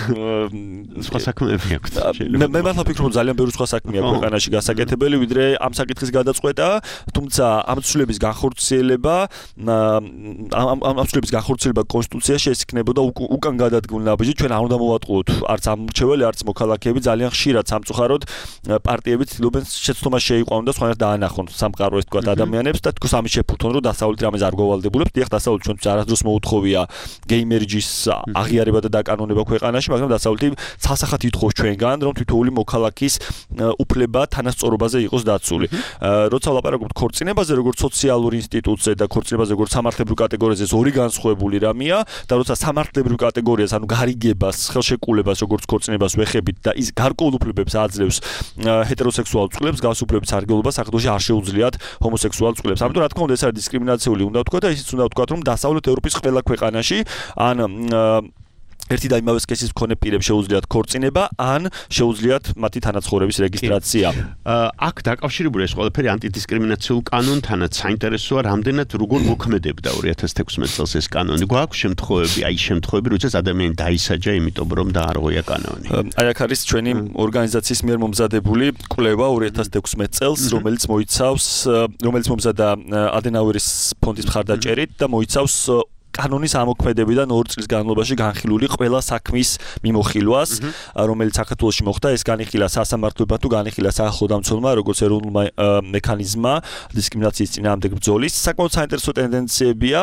საქმეები აქვს. მე მე მართლა ვფიქრობ ძალიან ბევრი სხვა საქმეა ქვეყანაში გასაკეთებელი, ვიდრე ამ საკითხის გადაწყვეტა, თუმცა ამ ცვლილების განხორციელება, ამ ამ ცვლილების განხორციელება კონსტიტუციაში ეს იქნებოდა უკან გადადგმული ნაბიჯი, ჩვენ არ უნდა მოვატყუოთ არც ამორჩეველი, არც მოქალაქეები, ძალიან ხშირად სამწუხაროდ პარტიები ცდილობენ შეცდომას შეიყვანონ და სხვანაირად დაანახონ სამყარო ეს თქვა ადამიანებს და თქოს ამის შეფუთონ, რომ დასავლეთ რამეს არ გვავალდებულებს, დიახ დასავლეთ ჩვენთვის არასდროს მოუთხოვია გეიმერიჯის აღიარება და დაკანონება ქვეყანაში, მაგრამ დასავლეთი სასახად ითხოვს ჩვენგან, რომ თითოეული მოქალაქის უფლება თანასწორობაზე იყოს დაცული. როცა ვლაპარაკობთ ქორწინებაზე, როგორც სოციალურ ინსტიტუტზე და ქორწინებაზე როგორც სამართლებრივ კატეგორიაზე, ეს ორი განსხვავებული რამეა და როცა სამართლებრივ კატეგორიას, ანუ გარიგებას, ხელშეკრულებას, როგორც ქორწინებას ვეხებით და ის გარკვეულ უფლებებს აძლევს ჰეტეროსექსუალ წყვილებს, გავს უფლების სარგებლობა საქართველოში არ შეუძლიათ ჰომოსექსუალ წყვილებს. ამიტომ რა თქმა უნდა, ეს არის დისკრიმინაციული უნდა ვთქვა და ისიც უნდა ვთქვა, რომ დასავლეთ ევროპის ყველა ქვეყანაში ან ერთი და იმავე სქესის მქონე პირებს შეუძლიათ ქორწინება, ან შეუძლიათ მათი თანაცხოვრების რეგისტრაცია. აქ დაკავშირებული ეს ყველაფერი ანტიდისკრიმინაციულ კანონთანაც საინტერესოა, რამდენად როგორ მოქმედებდა ორი ათას თექვსმეტ წელს ეს კანონი. გვაქვს შემთხვევები, აი შემთხვევები, როდესაც ადამიანი დაისაჯა იმიტომ, რომ დაარღვია კანონი. აი აქ არის ჩვენი ორგანიზაციის მიერ მომზადებული კვლევა ორი ათას თექვსმეტ წელს, რომელიც მოიცავს, რომელიც მომზადდა ადენაუერის ფონდის მხარდაჭერით და მოიცავს კანონის ამოქმედებიდან ორი წლის განმავლობაში განხილული ყველა საქმის მიმოხილვას, რომელიც საქართველოში მოხდა, ეს განიხილა სასამართლოებმა თუ განიხილა სახელმწიფომ, როგორც ეროვნულმა მექანიზმმა დისკრიმინაციის წინააღმდეგ ბრძოლის. საკმაოდ საინტერესო ტენდენციებია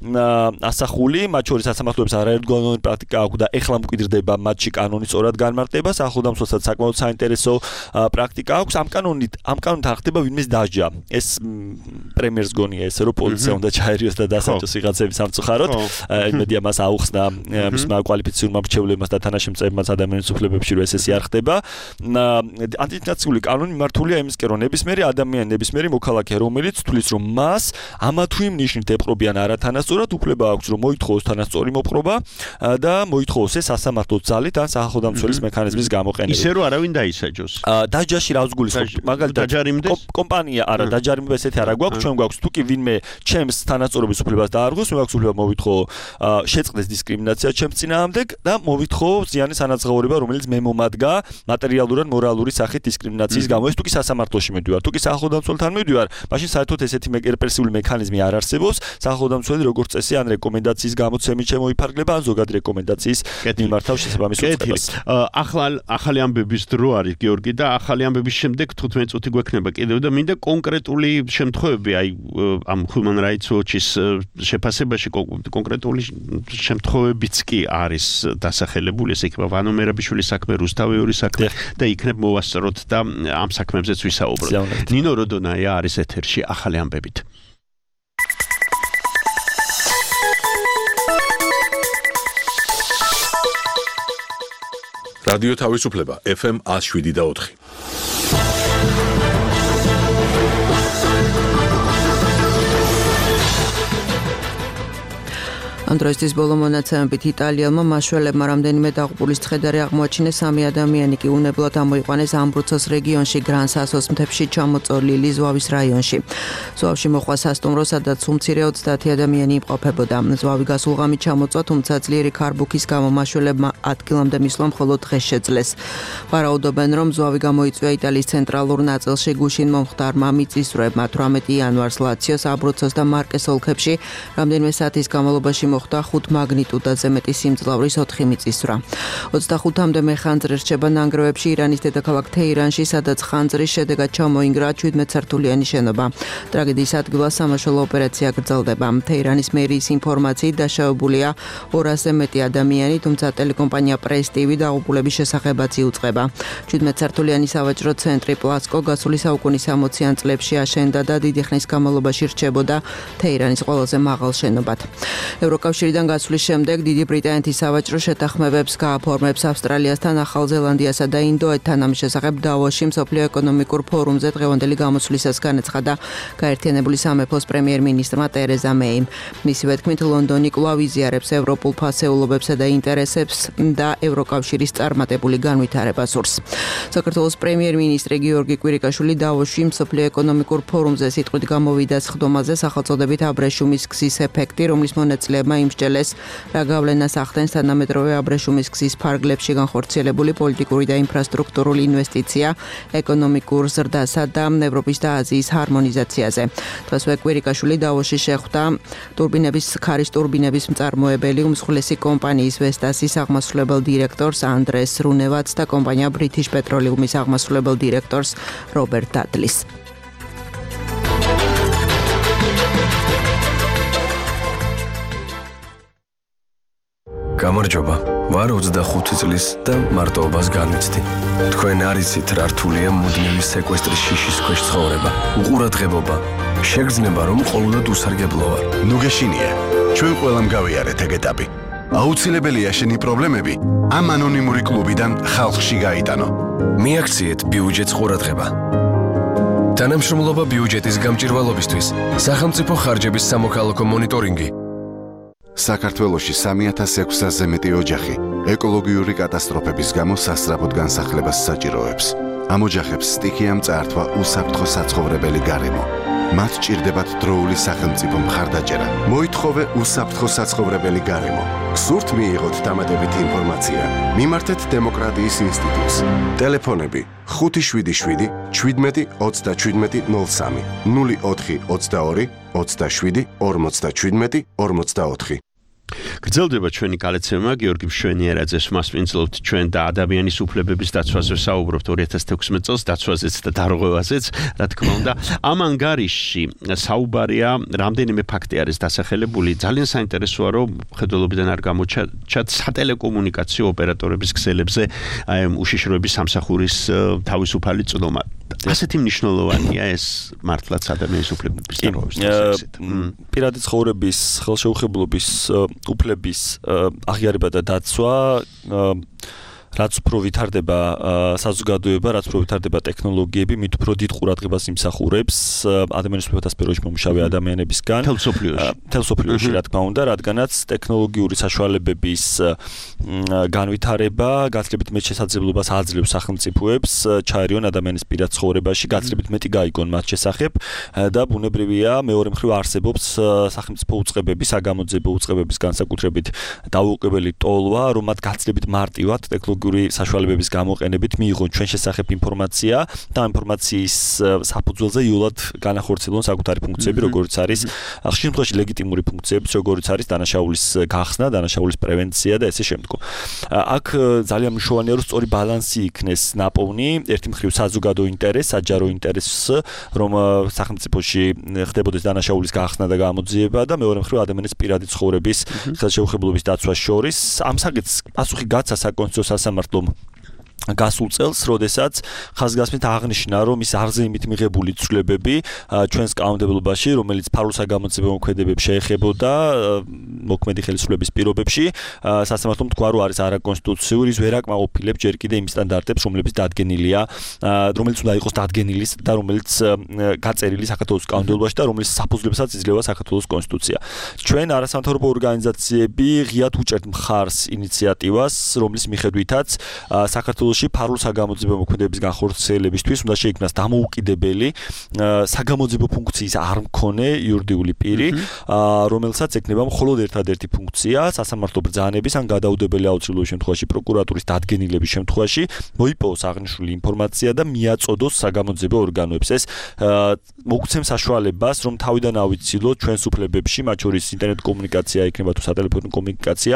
ასახული, მათ შორის სასამართლოებს არაერთგვაროვანი პრაქტიკა აქვს და ეხლა მკვიდრდება მათში კანონის სწორად განმარტება, სახელმწიფოსაც საკმაოდ საინტერესო პრაქტიკა აქვს. ამ კანონით, ამ კანონით არ ხდება ვინმეს დაჯა. ეს პრემიერს გონია ესე, რომ პოლიცია უნდა ჩაერიოს და დასაჯოს ვიღაცების სამწუხაროდ. იმედია მას აუხსნა მისმა კვალიფიცირებულმა მრჩევლებმა და თანაშემწეებმა ადამიანის უფლებებში, რომ ეს ესე არ ხდება. ანტიდისკრიმინაციული კანონი მართულია იმისკენ, რომ ნებისმიერი ადამიანი, ნებისმიერი მოქალაქე, რომელიც თulis, რომ მას ამა თუ იმ ნიშნით ეპყრობიან არათანასწორად, უფლება აქვს, რომ მოითხოვოს თანასწორი მოპყრობა და მოითხოვოს ეს სასამართლო ძალით ან სახელმწიფოს მექანიზმის გამოყენება. ისე რომ არავინ დაისაჯოს. დაჯაში რავს გულისხმობთ? მაგალითად, კომპანია არა, დაჯარიმება ესეთი არა გვაქვს, ჩვენ გვაქვს თუ კი ვინმე ჩემს თანასწორობის უფლებას დაარღვევს, მე გვაქვს უფლება მოვითხოვო შეწყდეს დისკრიმინაცია ჩემს წინააღმდეგ და მოვითხოვო ზიანის ანაზღაურება, რომელიც მე მომადგა მატერიალურად მორალური სახით დისკრიმინაციის გამო. ეს თუ კი სასამართლოში მივდივარ, თუ კი სახელმწიფოსთან მივდივარ, მაშინ საერთოდ ესეთი რეპრესიული მექანიზმი არ არსებობს. სახელმწიფო როგორც წესი ან რეკომენდაციის გამოცემით შემოიფარგლება, ან ზოგადი რეკომენდაციის მიმართავ შესაბამის უწყებას. ახლა ახალი ამბების დრო არის გიორგი და ახალი ამბების შემდეგ თხუთმეტი წუთი გვექნება კიდევ და მინდა კონკრეტული შემთხვევები, აი ამ Human Rights Watch-ის შეფასებაში კონკრეტული შემთხვევებიც კი არის დასახელებული, ესე იქნება ვანო მერაბიშვილის საქმე, რუსთავეორის საქმე და იქნებ მოვასწროთ და ამ საქმეებზეც ვისაუბროთ. ნინო როდონაია არის ეთერში ახალი ამბებით. რადიო თავისუფლება ეფ ემ one oh seven და four. ამ დროისთვის ბოლო მონაცემებით იტალიელმა მაშველებმა რამდენიმე დაღუპულის ცხედარი აღმოაჩინეს, სამი ადამიანი კი უნებლად ამოიყვანეს ამბრუცოს რეგიონში გრან-სასოს მთებში ჩამოწოლილი ზვავის რაიონში. ზვავში მოხვა სასტუმრო, სადაც უმცირე ოცდაათი ადამიანი იმყოფებოდა. ზვავი გასულ ღამით ჩამოწვა, თუმცა ძლიერი ქარბუქის გამო მაშველებმა ადგილამდე მისვლა მხოლოდ დღეს შეძლეს. ვარაუდობენ, რომ ზვავი გამოიწვია იტალიის ცენტრალურ ნაწილში გუშინ მომხდარმა მიწისძვრებმა. თვრამეტი იანვარს ლაციოს, აბრუცოს და მარკეს ოლქებში რამდენიმე საათის განმავლობაში მოხდა ხუთ მაგნიტუდაზე მეტი სიმძლავრის ოთხი მიწისძვრა. ოცდახუთამდე მეხანძრი რჩება ნანგრევებში ირანის დედაქალაქ თეირანში, სადაც ხანძრის შედეგად ჩამოინგრა შვიდმეტ სართულიანი შენობა. ტრაგედიის ადგილას სამაშველო ოპერაცია გრძელდება. თეირანის მერიის ინფორმაციით დაშავებულია ორასზე მეტი ადამიანი, თუმცა ტელეკომპანია პრეს ტივი დაღუპულების შესახებაც იუწყება. შვიდმეტ სართულიანი სავაჭრო ცენტრი პლასკო გასული საუკუნის სამოციან წლებში აშენდა და დიდი ხნის განმავლობაში რჩებოდა თეირანის ყველაზე მაღალ შენობად. ევროკავშირიდან გასვლის შემდეგ დიდი ბრიტანეთის სავაჭრო შეთანხმებებს გააფორმებს ავსტრალიასთან, ახალ ზელანდიასა და ინდოეთთან. ამის შესახებ დავოსში მსოფლიო ეკონომიკურ ფორუმზე დღევანდელი გამოსვლისას განაცხადა გაერთიანებული სამეფოს პრემიერ-მინისტრმა ტერეზა მეიმ. მისივე თქმით, ლონდონი კვლავ იზიარებს ევროპულ ფასეულობებსა და ინტერესებს და ევროკავშირის წარმატებული განვითარება სურს. საქართველოს პრემიერ-მინისტრი გიორგი კვირიკაშვილი დავოსში მსოფლიო ეკონომიკურ ფორუმზე სიტყვით გამოვიდა სხდომაზე სახელწოდებით აბრეშუმის გზის ეფექტი, რომლის მონაწილეებმა იმსჯელეს, რა გავლენას ახდენს თანამედროვე აბრეშუმის გზის ფარგლებში განხორციელებული პოლიტიკური და ინფრასტრუქტურული ინვესტიცია ეკონომიკურ ზრდასა და ევროპის და აზიის ჰარმონიზაციაზე. დღესვე კვირიკაშვილი დავოსში შეხვდა ტურბინების ქარის ტურბინების მწარმოებელი უმსხვილესი კომპანიის ვესტასის აღმასრულებელ დირექტორს ანდრეს რუნევაც და კომპანია ბრიტიშ პეტროლიუმის აღმასრულებელ დირექტორს რობერტ დადლის. გამარჯობა, ვარ ოცდახუთი წლის და მარტოობას განვიცდი. თქვენ არ იცით რა რთულია მუდმივი სეკვესტრის შიშის ქვეშ ცხოვრება, უყურადღებობა, შეგრძნება რომ ყოველდღე უსარგებლო ვარ. ნუ გეშინია, ჩვენ ყველამ გავიარეთ ეგ ეტაპი. აუცილებელია შენი პრობლემები ამ ანონიმური კლუბიდან ხალხში გაიტანო. მიაქციეთ ბიუჯეტს ყურადღება. თანამშრომლობა ბიუჯეტის გამჭირვალობისთვის, სახელმწიფო ხარჯების სამოქალაქო მონიტორინგი. საქართველოში სამი ათას ექვსასზე მეტი ოჯახი ეკოლოგიური კატასტროფების გამო სასწრაფოდ განსახლებას საჭიროებს. ამ ოჯახებს სტიქიამ წაართვა უსაფრთხო საცხოვრებელი გარემო. მათ ჭირდებათ დროული სახელმწიფო მხარდაჭერა. მოითხოვე უსაფრთხო საცხოვრებელი გარემო. გსურთ მიიღოთ დამატებითი ინფორმაცია? მიმართეთ დემოკრატიის ინსტიტუტს. ტელეფონები ხუთი შვიდი შვიდი შვიდმეტი ოცდაშვიდმეტი ნულ სამი ნული ოთხი ოცდაორი ოცდაშვიდი ორმოცდაშვიდმეტი ორმოცდაოთხი. გრძელდება ჩვენი კალათება, გიორგი მშვენიერაძეს მასპინძლობთ ჩვენ და ადამიანის უფლებების დაცვაზე საუბრობთ ორი ათას თექვსმეტ წელს დაცვაზეც და დარღვევაზეც, რა თქმა უნდა. ამ ანგარიშში საუბარია, რამდენიმე ფაქტი არის დასახელებული. ძალიან საინტერესოა, რომ ხედველობიდან არ გამოჩნდა სატელეკომუნიკაციო ოპერატორების ქსელებზე აი ამ უშიშროების სამსახურის თავისუფალი წვდომა. ასეთი მნიშვნელოვანია ეს მართლაც ადამიანის უფლებების დარღვევის დასაწყისად. პირადი ცხოვრების ხელშეუხებლობის უფლების აღიარება და დაცვა რაც უფრო ვითარდება საზოგადოება, რაც უფრო ვითარდება ტექნოლოგიები, მით უფრო დიდ ყურადღებას იმსახურებს ადამიანის უფლებათა სფეროში მომუშავე ადამიანებისგან. თელსოფლიოში. თელსოფლიოში, რა თქმა უნდა, რადგანაც ტექნოლოგიური საშუალებების განვითარება გაცილებით მეტ შესაძლებლობას აძლევს სახელმწიფოებს ჩაერიონ ადამიანის პირად ცხოვრებაში, გაცილებით მეტი გაიგონ მათ შესახებ და ბუნებრივია მეორე მხრივ არსებობს სახელმწიფო უწყებების, საგამოძიებო უწყებების განსაკუთრებით დაუყეველი ტოლვა, რომ მათ გაცილებით მარტივად ტექნოლოგიური საშუალებების გამოყენებით მიიღონ ჩვენ შესახებ ინფორმაცია და ამ ინფორმაციის საფუძველზე იულად განახორციელონ საკუთარი ფუნქციები, როგორც არის ხშირ შემთხვევაში ლეგიტიმური ფუნქციები, როგორც არის დანაშაულის გახსნა, დანაშაულის პრევენცია და ესე შემდგომ. აქ ძალიან მნიშვნელოვანია, რომ სწორი ბალანსი იქნეს ნაპოვნი, ერთი მხრივ საზოგადო ინტერესს, საჯარო ინტერესს, რომ სახელმწიფოში ხდებოდეს დანაშაულის გახსნა და გამოძიება და მეორე მხრივ ადამიანის პირადი ცხოვრების ხელშეუხებლობის დაცვა შორის ამ საკითხს პასუხი გაცა საკონსტიტუციო სასამართლომ გასულ წელს, როდესაც ხაზგასმით აღნიშნა, რომ ის არზე იმით მიღებული ცვლილებები ჩვენს კანონმდებლობაში, რომელიც ფარულ საგამოძიებო მოქმედებებს შეეხებოდა მოქმედი ხელისუფლების პირობებში, სასამართლომ თქვა, რომ არის არაკონსტიტუციური, ის ვერ აკმაყოფილებს ჯერ კიდევ იმ სტანდარტებს, რომლებიც დადგენილია, რომელიც უნდა იყოს დადგენილი და რომელიც გაწერილი საქართველოს კანონმდებლობაში და რომელიც საფუძვლებსაც იძლევა საქართველოს კონსტიტუცია. ჩვენ არასამთავრობო ორგანიზაციები ღიად უჭერთ მხარს ინიციატივას, რომლის მიხედვითაც საქართველოს ფარულ საგამოძიებო მოქმედების განხორციელებისთვის უნდა შეიქმნას დამოუკიდებელი საგამოძიებო ფუნქციის არ მქონე იურიდიული პირი, რომელსაც ექნება მხოლოდ ერთადერთი ფუნქცია სასამართლო ბრძანების ან გადაუდებელი აუცილებლობის შემთხვევაში პროკურატურის დადგენილების შემთხვევაში მოიპოვოს აღნიშნული ინფორმაცია და მიაწოდოს საგამოძიებო ორგანოებს. ეს მოგცემს საშუალებას, რომ თავიდან ავიცილოთ ჩვენს უფლებებში, მათ შორის ინტერნეტ კომუნიკაცია იქნება თუ სატელეფონო კომუნიკაცია,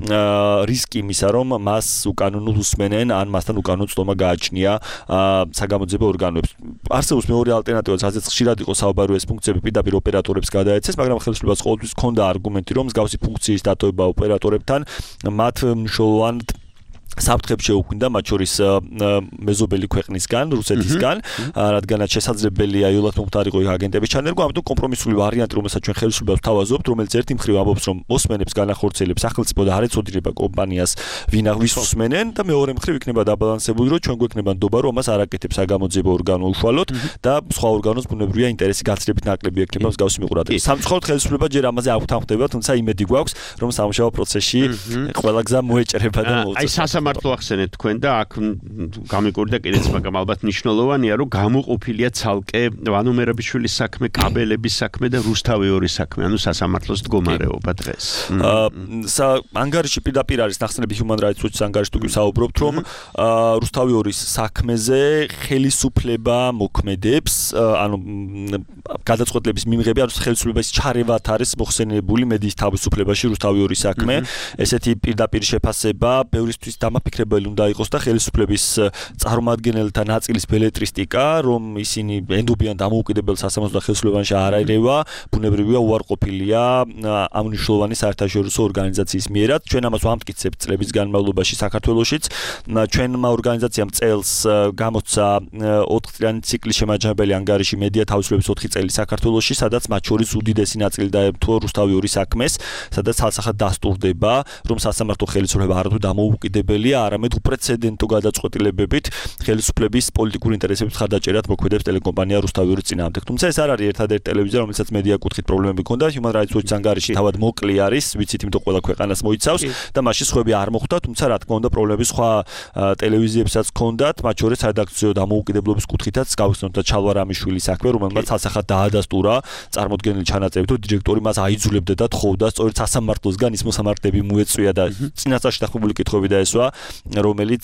რისკი იმისა, რომ მას უკანონოდ უსმენენ ან მასთან უკანონო ცდომა გააჩნია საგამოძიებო ორგანოებს. არსებობს მეორე ალტერნატივა, სადაც ხშირად იყო საუბარი ეს ფუნქციები პირდაპირ ოპერატორებს გადაეცეს, მაგრამ ხელისუფლებას ყოველთვის ჰქონდა არგუმენტი, რომ მსგავსი ფუნქციის დატოვება ოპერატორებთან მათ მნიშვნელოვან საფრთხებს შეუქმნიდა, მათ შორის მეზობელი ქვეყნისგან, რუსეთისგან, რადგანაც შესაძლებელია იოლად მომხდარიყო აგენტების ჩანერგვა, ამიტომ კომპრომისული ვარიანტი, რომელსაც ჩვენ ხელისუფლებას ვთავაზობთ, რომელიც ერთი მხრივ ამბობს, რომ მოსმენებს განახორციელებს სახელმწიფო და არ ეწოდება კომპანიას, ვინ ვის უსმენენ და მეორე მხრივ იქნება დაბალანსებული, რომ ჩვენ გვექნება ნდობა, რომ ამას არ აკეთებს საგამოძიებო ორგანო უშუალოდ და სხვა ორგანოს ბუნებრივია ინტერესი გაცილებით ნაკლები ექნება მსგავსი მიყურადღება. სამწუხაროდ ხელისუფლება ჯერ ამაზე არ გვთანხმდება, თუმცა იმედი გვაქვს, რომ სამუშაო პროცესში ყველა გზა მოეჭრება და მოუწევს. სამართლო ახსენეთ თქვენ და აქ გამიკურდა კიდეც, მაგრამ ალბათ მნიშვნელოვანია, რომ გამოყოფილია ცალკე ვანო მერაბიშვილის საქმე, კაბელების საქმე და რუსთავი ორის საქმე, ანუ სასამართლოს მდგომარეობა დღეს. ანგარიში პირდაპირ არის ნახსენები Human Rights Watch-ის ანგარიშში თუ ვსაუბრობთ, რომ რუსთავი ორის საქმეზე ხელისუფლება მოქმედებს, ანუ გადაწყვეტილების მიღება, ანუ ხელისუფლების ჩარევათ არის მოხსენებული მედიის თავისუფლებაში რუსთავი ორის საქმე. ესეთი პირდაპირ შეფასება ბევრისთვის დამაფიქრებელი უნდა იყოს და ხელისუფლების წარმომადგენელთა ნაწილის ბელეტრისტიკა, რომ ისინი ენდობიან დამოუკიდებელ სასამართლოს და ხელისუფლებაში არ აირევა, ბუნებრივია უარყოფილია ამ მნიშვნელოვანი საერთაშორისო ორგანიზაციის მიერად. ჩვენ ამას ვამტკიცებთ წლების განმავლობაში საქართველოშიც. ჩვენმა ორგანიზაციამ წელს გამოსცა ოთხწლიანი ციკლის შემაჯამებელი ანგარიში მედია თავისუფლების ოთხი წელი საქართველოში, სადაც მათ შორის უდიდესი ნაწილი დაემთხვა რუსთავი ორის საქმეს, სადაც ცალსახად დასტურდება, რომ სასამართლო ხელისუფლება არ თუ დამოუკიდებელია, არამედ უპრეცედენტო გადაწყვეტილებებით ხელისუფლების პოლიტიკური ინტერესების ხარდაჭერად მოქმედებს ტელეკომპანია რუსთავი ორის წინააღმდეგ. თუმცა ეს არ არის ერთადერთი ტელევიზია, რომელსაც მედია კუთხით პრობლემები ჰქონდა. Human Rights Watch-ის ანგარიში თავად მოკლე არის, ვიცით, იმიტომ ყველა ქვეყანას მოიცავს და მასში სხვები არ მოხვდა, თუმცა რა თქმა უნდა პრობლემები სხვა ტელევიზიებსაც ჰქონდათ, მათ შორის სადაქციო დამოუკიდებლობის კუთხითაც გავხსნოთ ჩალვა რამიშვილის საქმე, რომელმაც ცალსახად დაადასტურა წარმოდგენილი ჩანაწერი, თუ დირექტორი მას აიძულებდა და თხოვდა სწორედ სასამართლოსგან ის მოსამართლეები მოეწვია და წინასწარში დახმებული კითხვები დაესვა, რომელიც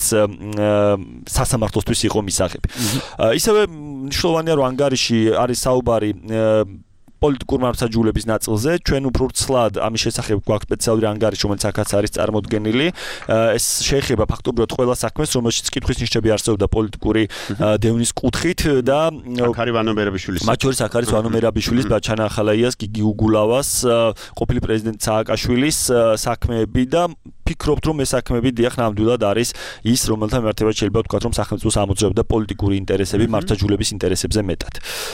სასამართლოსთვის იყო მისაღები. ისევე მნიშვნელოვანია, რომ ანგარიში არის საუბარი პოლიტიკურ მართლმსაჯულების ნაწილზე, ჩვენ უფრო ცლად ამის შესახებ გვაქვს სპეციალური ანგარიში, რომელიც აქაც არის წარმოდგენილი. ეს შეეხება ფაქტობრივად ყველა საქმეს, რომელშიც კითხვის ნიშნები არსებობდა პოლიტიკური დევნის კუთხით და აქ არის ვანო მერაბიშვილის. მათ შორის აქ არის ვანო მერაბიშვილის, ბაჩანა ახალაიას, გიგი უგულავას, ყოფილი პრეზიდენტ სააკაშვილის საქმეები და ფიქრობთ, რომ ეს საქმეები დიახ ნამდვილად არის ის, რომელთა მიმართებაც შეიძლება ვთქვათ, რომ სახელმწიფოს ამოძრავდა პოლიტიკური ინტერესები მართლმსაჯულების ინტერესებზე მეტად.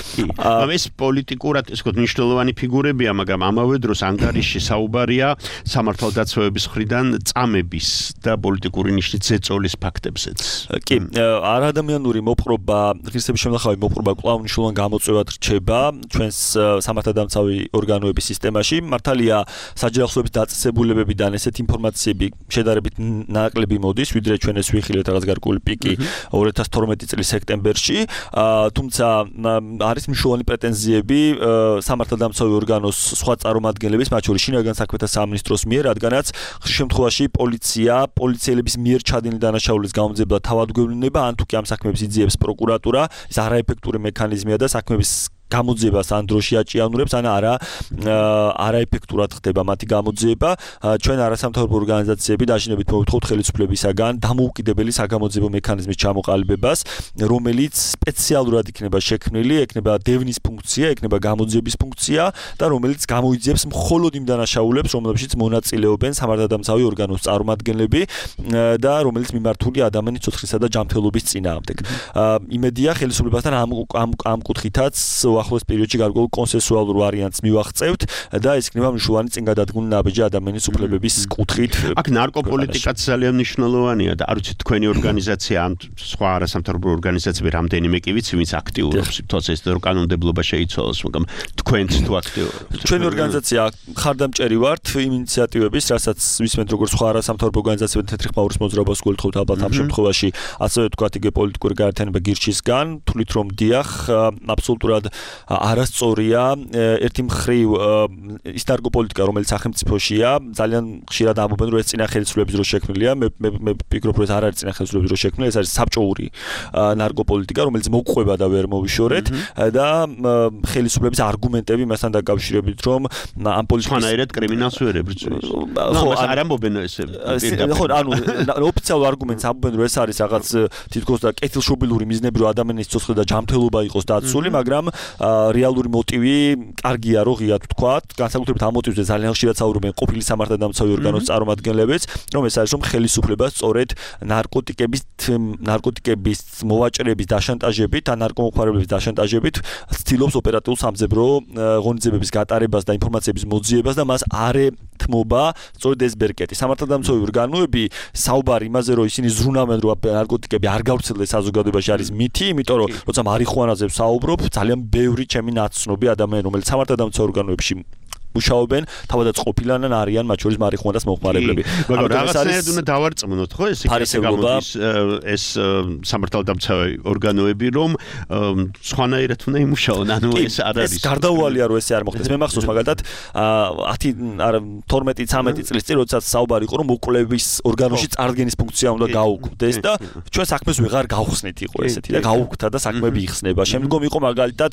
ამ ეს პოლიტიკურად ეს მნიშვნელოვანი ფიგურებია, მაგრამ ამავე დროს ანგარიში საუბარია სამართალდაცვების მხრიდან წამების და პოლიტიკური ნიშნის ზეწოლის ფაქტებზეც. კი, არადამიანური მოპყრობა, ღირსების შემნახავი მოპყრობა კვლავ მნიშვნელოვან გამოწვევად რჩება ჩვენს სამართალდამცავი ორგანოების სისტემაში. მართალია საჯარახსოების დაწესებულებებიდან ესეთი ინფორმაციები შედარებით ნაკლები მოდის, ვიდრე ჩვენ ეს ვიხილეთ რაღაც გარკვეული პიკი ორი ათას თორმეტი წლის სექტემბერში, თუმცა არის მნიშვნელოვანი პრეტენზიები სამართალდამცავი ორგანოს სხვა წარმომადგენლების, მათ შორის შინაგან საქმეთა სამინისტროს მიერ, რადგანაც ხშირ შემთხვევაში პოლიცია, პოლიციელების მიერ ჩადენილი დანაშაულის გამოძიება თავად გვევლინება, ან თუ კი ამ საქმეებს იძიებს პროკურატურა, ეს არაეფექტური მექანიზმია და საქმეების გამოძიებას ან დროში აჭიანურებს, ან არა არაეფექტურად ხდება მათი გამოძიება. ჩვენ არასამთავრობო ორგანიზაციები დაშინებით მოვთხოვთ ხელისუფლებისაგან დამოუკიდებელი საგამოძიებო მექანიზმის ჩამოყალიბებას, რომელიც სპეციალურად იქნება შექმნილი, ექნება დევნის ფუნქცია, ექნება გამოძიების ფუნქცია და რომელიც გამოიძიებს მხოლოდ იმ დანაშაულებს, რომლებშიც მონაწილეობენ სამართალდამცავი ორგანოს წარმომადგენლები და რომელიც მიმართულია ადამიანის ცოცხლისა და ჯანმრთელობის წინააღმდეგ. იმედია ხელისუფლებასთან ამ ამ ამ კუთხითაც უახლოეს პერიოდში გარკვეულ კონსენსუალურ ვარიანტს მივაღწევთ და ეს იქნება მნიშვნელოვანი წინგადადგმული ნაბიჯი ადამიანის უფლებების კუთხით. აქ ნარკოპოლიტიკაც ძალიან მნიშვნელოვანია და არ ვიცი თქვენი ორგანიზაცია ან სხვა არასამთავრობო ორგანიზაციები რამდენიმე კი ვიცი, ვინც აქტიურობს თორსა ეს კანონმდებლობა შეიცვალოს, მაგრამ თქვენც თუ აქტიურობთ. ჩვენი ორგანიზაცია ხარდამჭერი ვართ იმ ინიციატივების, რასაც ვისმენთ როგორც სხვა არასამთავრობო ორგანიზაციებთან თეთრი ხმაურის მოძრაობას გულთხოვთ ალბათ ამ შემთხვევაში, ასევე თქვათ იგივე პოლიტიკური გაერთიანება გირჩისგან, თulit რომ დიახ, აბსოლუტურად არასწორია ერთი მხრივ ის ნარკოპოლიტიკა, რომელიც სახელმწიფოშია, ძალიან ხშირად ამბობენ, რომ ეს წინა ხელისუფლების დროს შექმნილია. მე მე ვფიქრობ, რომ ეს არ არის წინა ხელისუფლების დროს შექმნილი, ეს არის საბჭოური ნარკოპოლიტიკა, რომელიც მოყვება და ვერ მოვიშორეთ და ხელისუფლების არგუმენტები მასთან დაკავშირებით, რომ ამ პოლიტიკის ხანაერად კრიმინალს ვერ ებრძვის. ხო, არ ამბობენ ესე. ხო, ანუ ოფიციალურ არგუმენტს ამბობენ, რომ ეს არის რაღაც თითქოს და კეთილშობილური მიზნები, რომ ადამიანის ცოცხლი და ჯანმრთელობა იყოს დაცული, მაგრამ რეალური მოტივი კარგია, რო ღიად ვთქვათ, განსაკუთრებით ამ მოტივზე ძალიან ხშირად საუბრობენ ყოფილი სამართალდამცავი ორგანოს წარმომადგენლებიც, რომ ეს არის რომ ხელისუფლება სწორედ ნარკოტიკების ნარკოტიკების მოვაჭრების დაშანტაჟებით ან ნარკომოხმარებლების დაშანტაჟებით ცდილობს ოპერატიულ სამძებრო ღონისძიებების გატარებას და ინფორმაციების მოძიებას და მას არ ეთმობა სწორედ ეს ბერკეტი. სამართალდამცავი ორგანოები საუბარი იმაზე, რომ ისინი ზრუნავენ, რომ ნარკოტიკები არ გავრცელდეს საზოგადოებაში არის მითი, იმიტომ რომ როცა მარიხუანაზე ვსაუბრობ, ძალიან ბევრი ჩემი ნაცნობი ადამიანი, რომელიც სამართალდამცავ ორგანოებში მუშაობენ, თავადაც ყოფილან ან არიან მათ შორის მარიხუანას მომხმარებლები. მაგრამ რაღაცნაირად უნდა დავარწმუნოთ, ხო, ეს იქნება გამოდის ეს სამართალდამცავი ორგანოები, რომ სხვანაირად უნდა იმუშაონ, ანუ ეს არ არის. ეს გარდაუვალია, რომ ესე არ მოხდეს. მე მახსოვს მაგალითად ათი თორმეტი ცამეტი წლის წინ, როდესაც საუბარი იყო, რომ მოკვლევის ორგანოში წარდგენის ფუნქცია უნდა გაუქმდეს და ჩვენ საქმეს ვეღარ გავხსნით იყო ესეთი და გაუქმდა და საქმეები იხსნება. შემდგომ იყო მაგალითად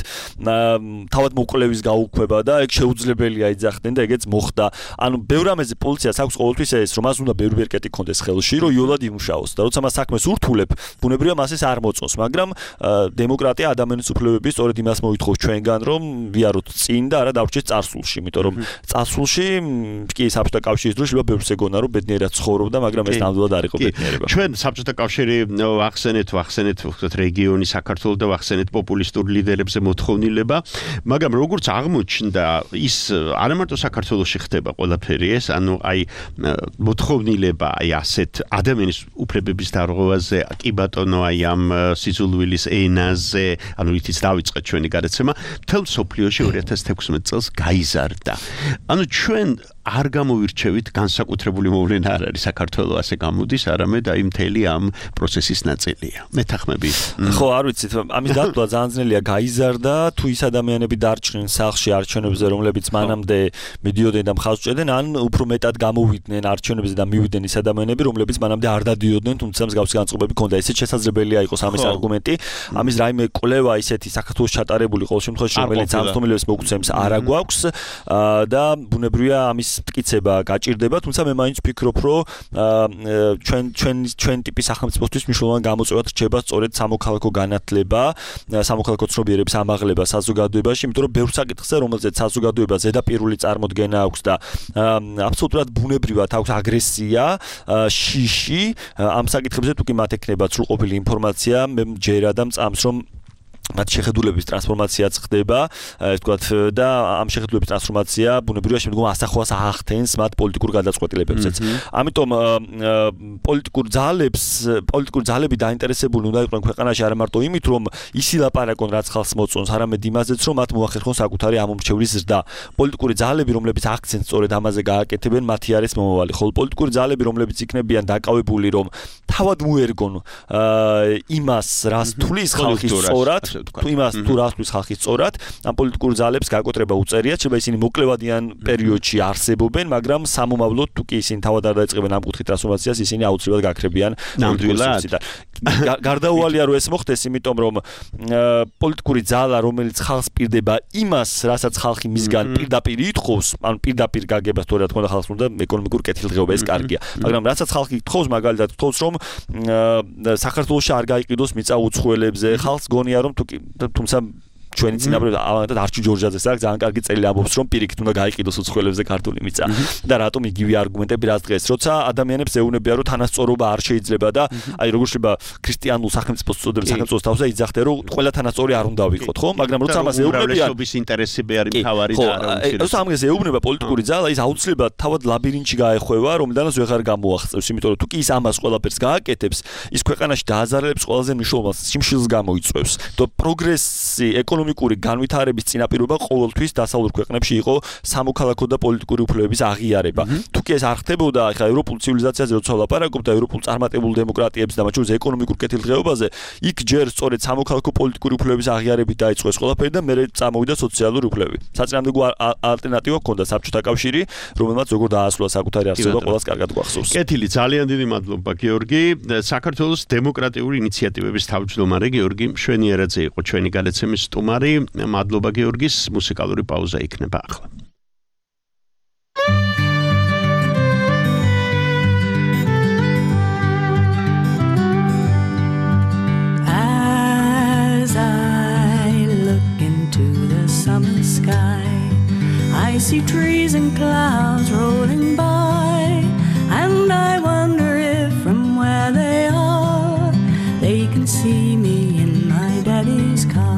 თავად მოკვლევის გაუქმება და ეგ შეუძლებელია იძახდნენ და ეგეც მოხდა. ანუ ბევრ რამეზე პოლიციას აქვს ყოველთვის ეს, რომ მას უნდა ბევრი ბერკეტი ქონდეს ხელში, რომ იოლად იმუშაოს და როცა მას საქმეს ურთულებ, ბუნებრივია მას ეს არ მოწონს, მაგრამ დემოკრატია ადამიანის უფლებების სწორედ იმას მოითხოვს ჩვენგან, რომ ვიაროთ წინ და არა დავრჩეთ წარსულში, იმიტომ რომ წარსულში კი საბჭოთა კავშირის დროს შეიძლება ბევრს ეგონა, რომ ბედნიერად ცხოვრობდა, მაგრამ ეს ნამდვილად არ იყო ბედნიერება. ჩვენ საბჭოთა კავშირი ვახსენეთ, ვახსენეთ ვთქვათ რეგიონი საქართველოს და ვახსენეთ პოპულისტურ ლიდერებზე მოთხოვნილება, მაგრამ როგორც აღმოჩნდა ის არა მარტო საქართველოში ხდება ყველაფერი ეს, ანუ აი მოთხოვნილება აი ასეთ ადამიანის უფლებების დარღვევაზე, კი ბატონო, აი ამ სიძულვილის ენაზე, ანუ ითიც დავიწყეთ ჩვენი გადაცემა, მთელ მსოფლიოში ორი ათას თექვსმეტ წელს გაიზარდა. ანუ ჩვენ არ გამოვირჩევით განსაკუთრებული მოვლენა არ არის საქართველოს ასე გამოდის, არამედ აი მთელი ამ პროცესის ნაწილია. მეთახმები. ხო, არ ვიცით, ამის დათვლა ძალიან ძნელია, გაიზარდა, თუ ის ადამიანები დარჩნენ სახლში არჩევნებზე, რომლებიც მანამდე მიდიოდნენ და მხარს უჭერდნენ, ან უფრო მეტად გამოვიდნენ არჩევნებზე და მივიდნენ ის ადამიანები, რომლებიც მანამდე არ დადიოდნენ, თუმცა მსგავსი განწყობები ჰქონდა. ესეც შესაძლებელია იყოს ამის არგუმენტი. ამის რაიმე კვლევა ისეთი საქართველოს ჩატარებული ყოველ შემთხვევაში, რომელიც ამ სტომილებს მოგცემს, არ აგვაქვს და ბუნებრივია ამის მტკიცება გაჭირდება, თუმცა მე მაინც ვფიქრობ, რომ ჩვენ ჩვენ ჩვენ ტიპის სახელმწიფოსთვის მნიშვნელოვანი გამოწვევად რჩება სწორედ სამოქალაქო განათლება, სამოქალაქო ცნობიერების ამაღლება საზოგადოებაში, იმიტომ რომ ბევრ საკითხზე, რომელზეც საზოგადოება ზედაპირული წარმოდგენა აქვს და აბსოლუტურად ბუნებრივად აქვს აგრესია, შიში, ამ საკითხებზე თუ კი მათ ექნებათ სრულყოფილი ინფორმაცია, მე მჯერა და მწამს, რომ მათ შეხედულების ტრანსფორმაციაც ხდება, ეს ვთქვათ, და ამ შეხედულების ტრანსფორმაცია ბუნებრივია შემდგომ ასახვას აახდენს მათ პოლიტიკურ გადაწყვეტილებებზეც. ამიტომ პოლიტიკურ ძალებს, პოლიტიკურ ძალები დაინტერესებული უნდა იყვნენ ქვეყანაში არა მარტო იმით, რომ ისილაპარაკონ რაც ხალხს მოწონს, არამედ იმაზეც, რომ მათ მოახერხონ საკუთარი ამომრჩევლის ზრდა. პოლიტიკური ძალები, რომლებიც აქცენტს სწორედ ამაზე გააკეთებენ, მათი არის მომავალი. ხოლო პოლიტიკური ძალები, რომლებიც იქნებიან დაკავებული, რომ თავად მოერგონ იმას, რას თulis ხალხი სწორად თუ იმას თუ რა ხვის ხალხი სწორად, ამ პოლიტიკურ ძალებს გაკოტრება უწერიათ, შეიძლება ისინი მოკლევადიან პერიოდში არსებობენ, მაგრამ სამომავლოდ თუ კი ისინი თავად არ დაიწყებენ ამ კუთხით ტრანსფორმაციას, ისინი აუცილებლად გაქრებიან ნამდვილად. გარდაუვალია რომ ეს მოხდეს, იმიტომ რომ პოლიტიკური ძალა, რომელიც ხალხს პირდება იმას, რასაც ხალხი მისგან პირდაპირ ითხოვს, ან პირდაპირ გაგებას თორე რა თქმა უნდა ხალხს უნდა ეკონომიკური კეთილდღეობა ეს კარგია, მაგრამ რასაც ხალხი ითხოვს, მაგალითად ითხოვს რომ საქართველოში არ გაიყიდოს მიწა უცხოელებზე, ხალხს გონია რომ თუმცა ჩვენი წინაპრები ავანტად არჩი ჯორჯაძეს აქვს ძალიან კარგი წელი ამბობს რომ პირიქით უნდა გაიყიდოს უცხოელებზე ქართული მიწა და რატომ იგივე არგუმენტები რაც დღეს როცა ადამიანებს ეუბნებიან რომ თანასწორობა არ შეიძლება და აი როგორ შეიძლება ქრისტიანულ სახელმწიფოს წოდებს სახელმწიფოს თავზე იძახდნენ რომ ყველა თანასწორი არ უნდა ვიყოთ ხო მაგრამ როცა ამას ეუბნებიან უმრავლესობის ინტერესები არის მთავარი და არა უმცირესი ხო ამას ეუბნება პოლიტიკური ძალა ის აუცილებლად თავად ლაბირინთში გაეხვევა რომლიდანაც ვეღარ გამოახწევს იმიტომ რომ თუ კი ის ამას ყველაფერს გააკეთებს ის ქვეყანაში დააზარალებს ყველაზე მნიშვნელოვან სიმშილს გამოიწვევს და პროგრესი ეკონომიკური განვითარების წინაპირობა ყოველთვის დასავლურ ქვეყნებში იყო სამოქალაქო და პოლიტიკური უფლებების აღიარება. თუ კი ეს არ ხდებოდა, ახლა ევროპულ ცივილიზაციაზე როცა ვლაპარაკობ და ევროპულ წარმატებულ დემოკრატიებზე და მათ შორის ეკონომიკურ კეთილდღეობაზე, იქ ჯერ სწორედ სამოქალაქო პოლიტიკური უფლებების აღიარებით დაიწყო ეს ყველაფერი და მერე წამოვიდა სოციალური უფლებები. საწინააღმდეგო ალტერნატივა ჰქონდა საბჭოთა კავშირი, რომელმაც როგორ დაასრულა საკუთარი არსებობა ყველას კარგად გვახსოვს. კეთილი, ძალიან დიდი მადლობა გიორგი. საქართველოს დემოკრატიული ინიციატივების თავმჯდომარე გიორგი მშვენიერაძე იყო ჩვენი გადაცემის სტუმარი. მადლობა გიორგის, მუსიკალური პაუზა იქნება ახლა. As I look into the summer sky, I see trees and clouds rolling by, and I wonder if from where they are, they can see me in my daddy's car.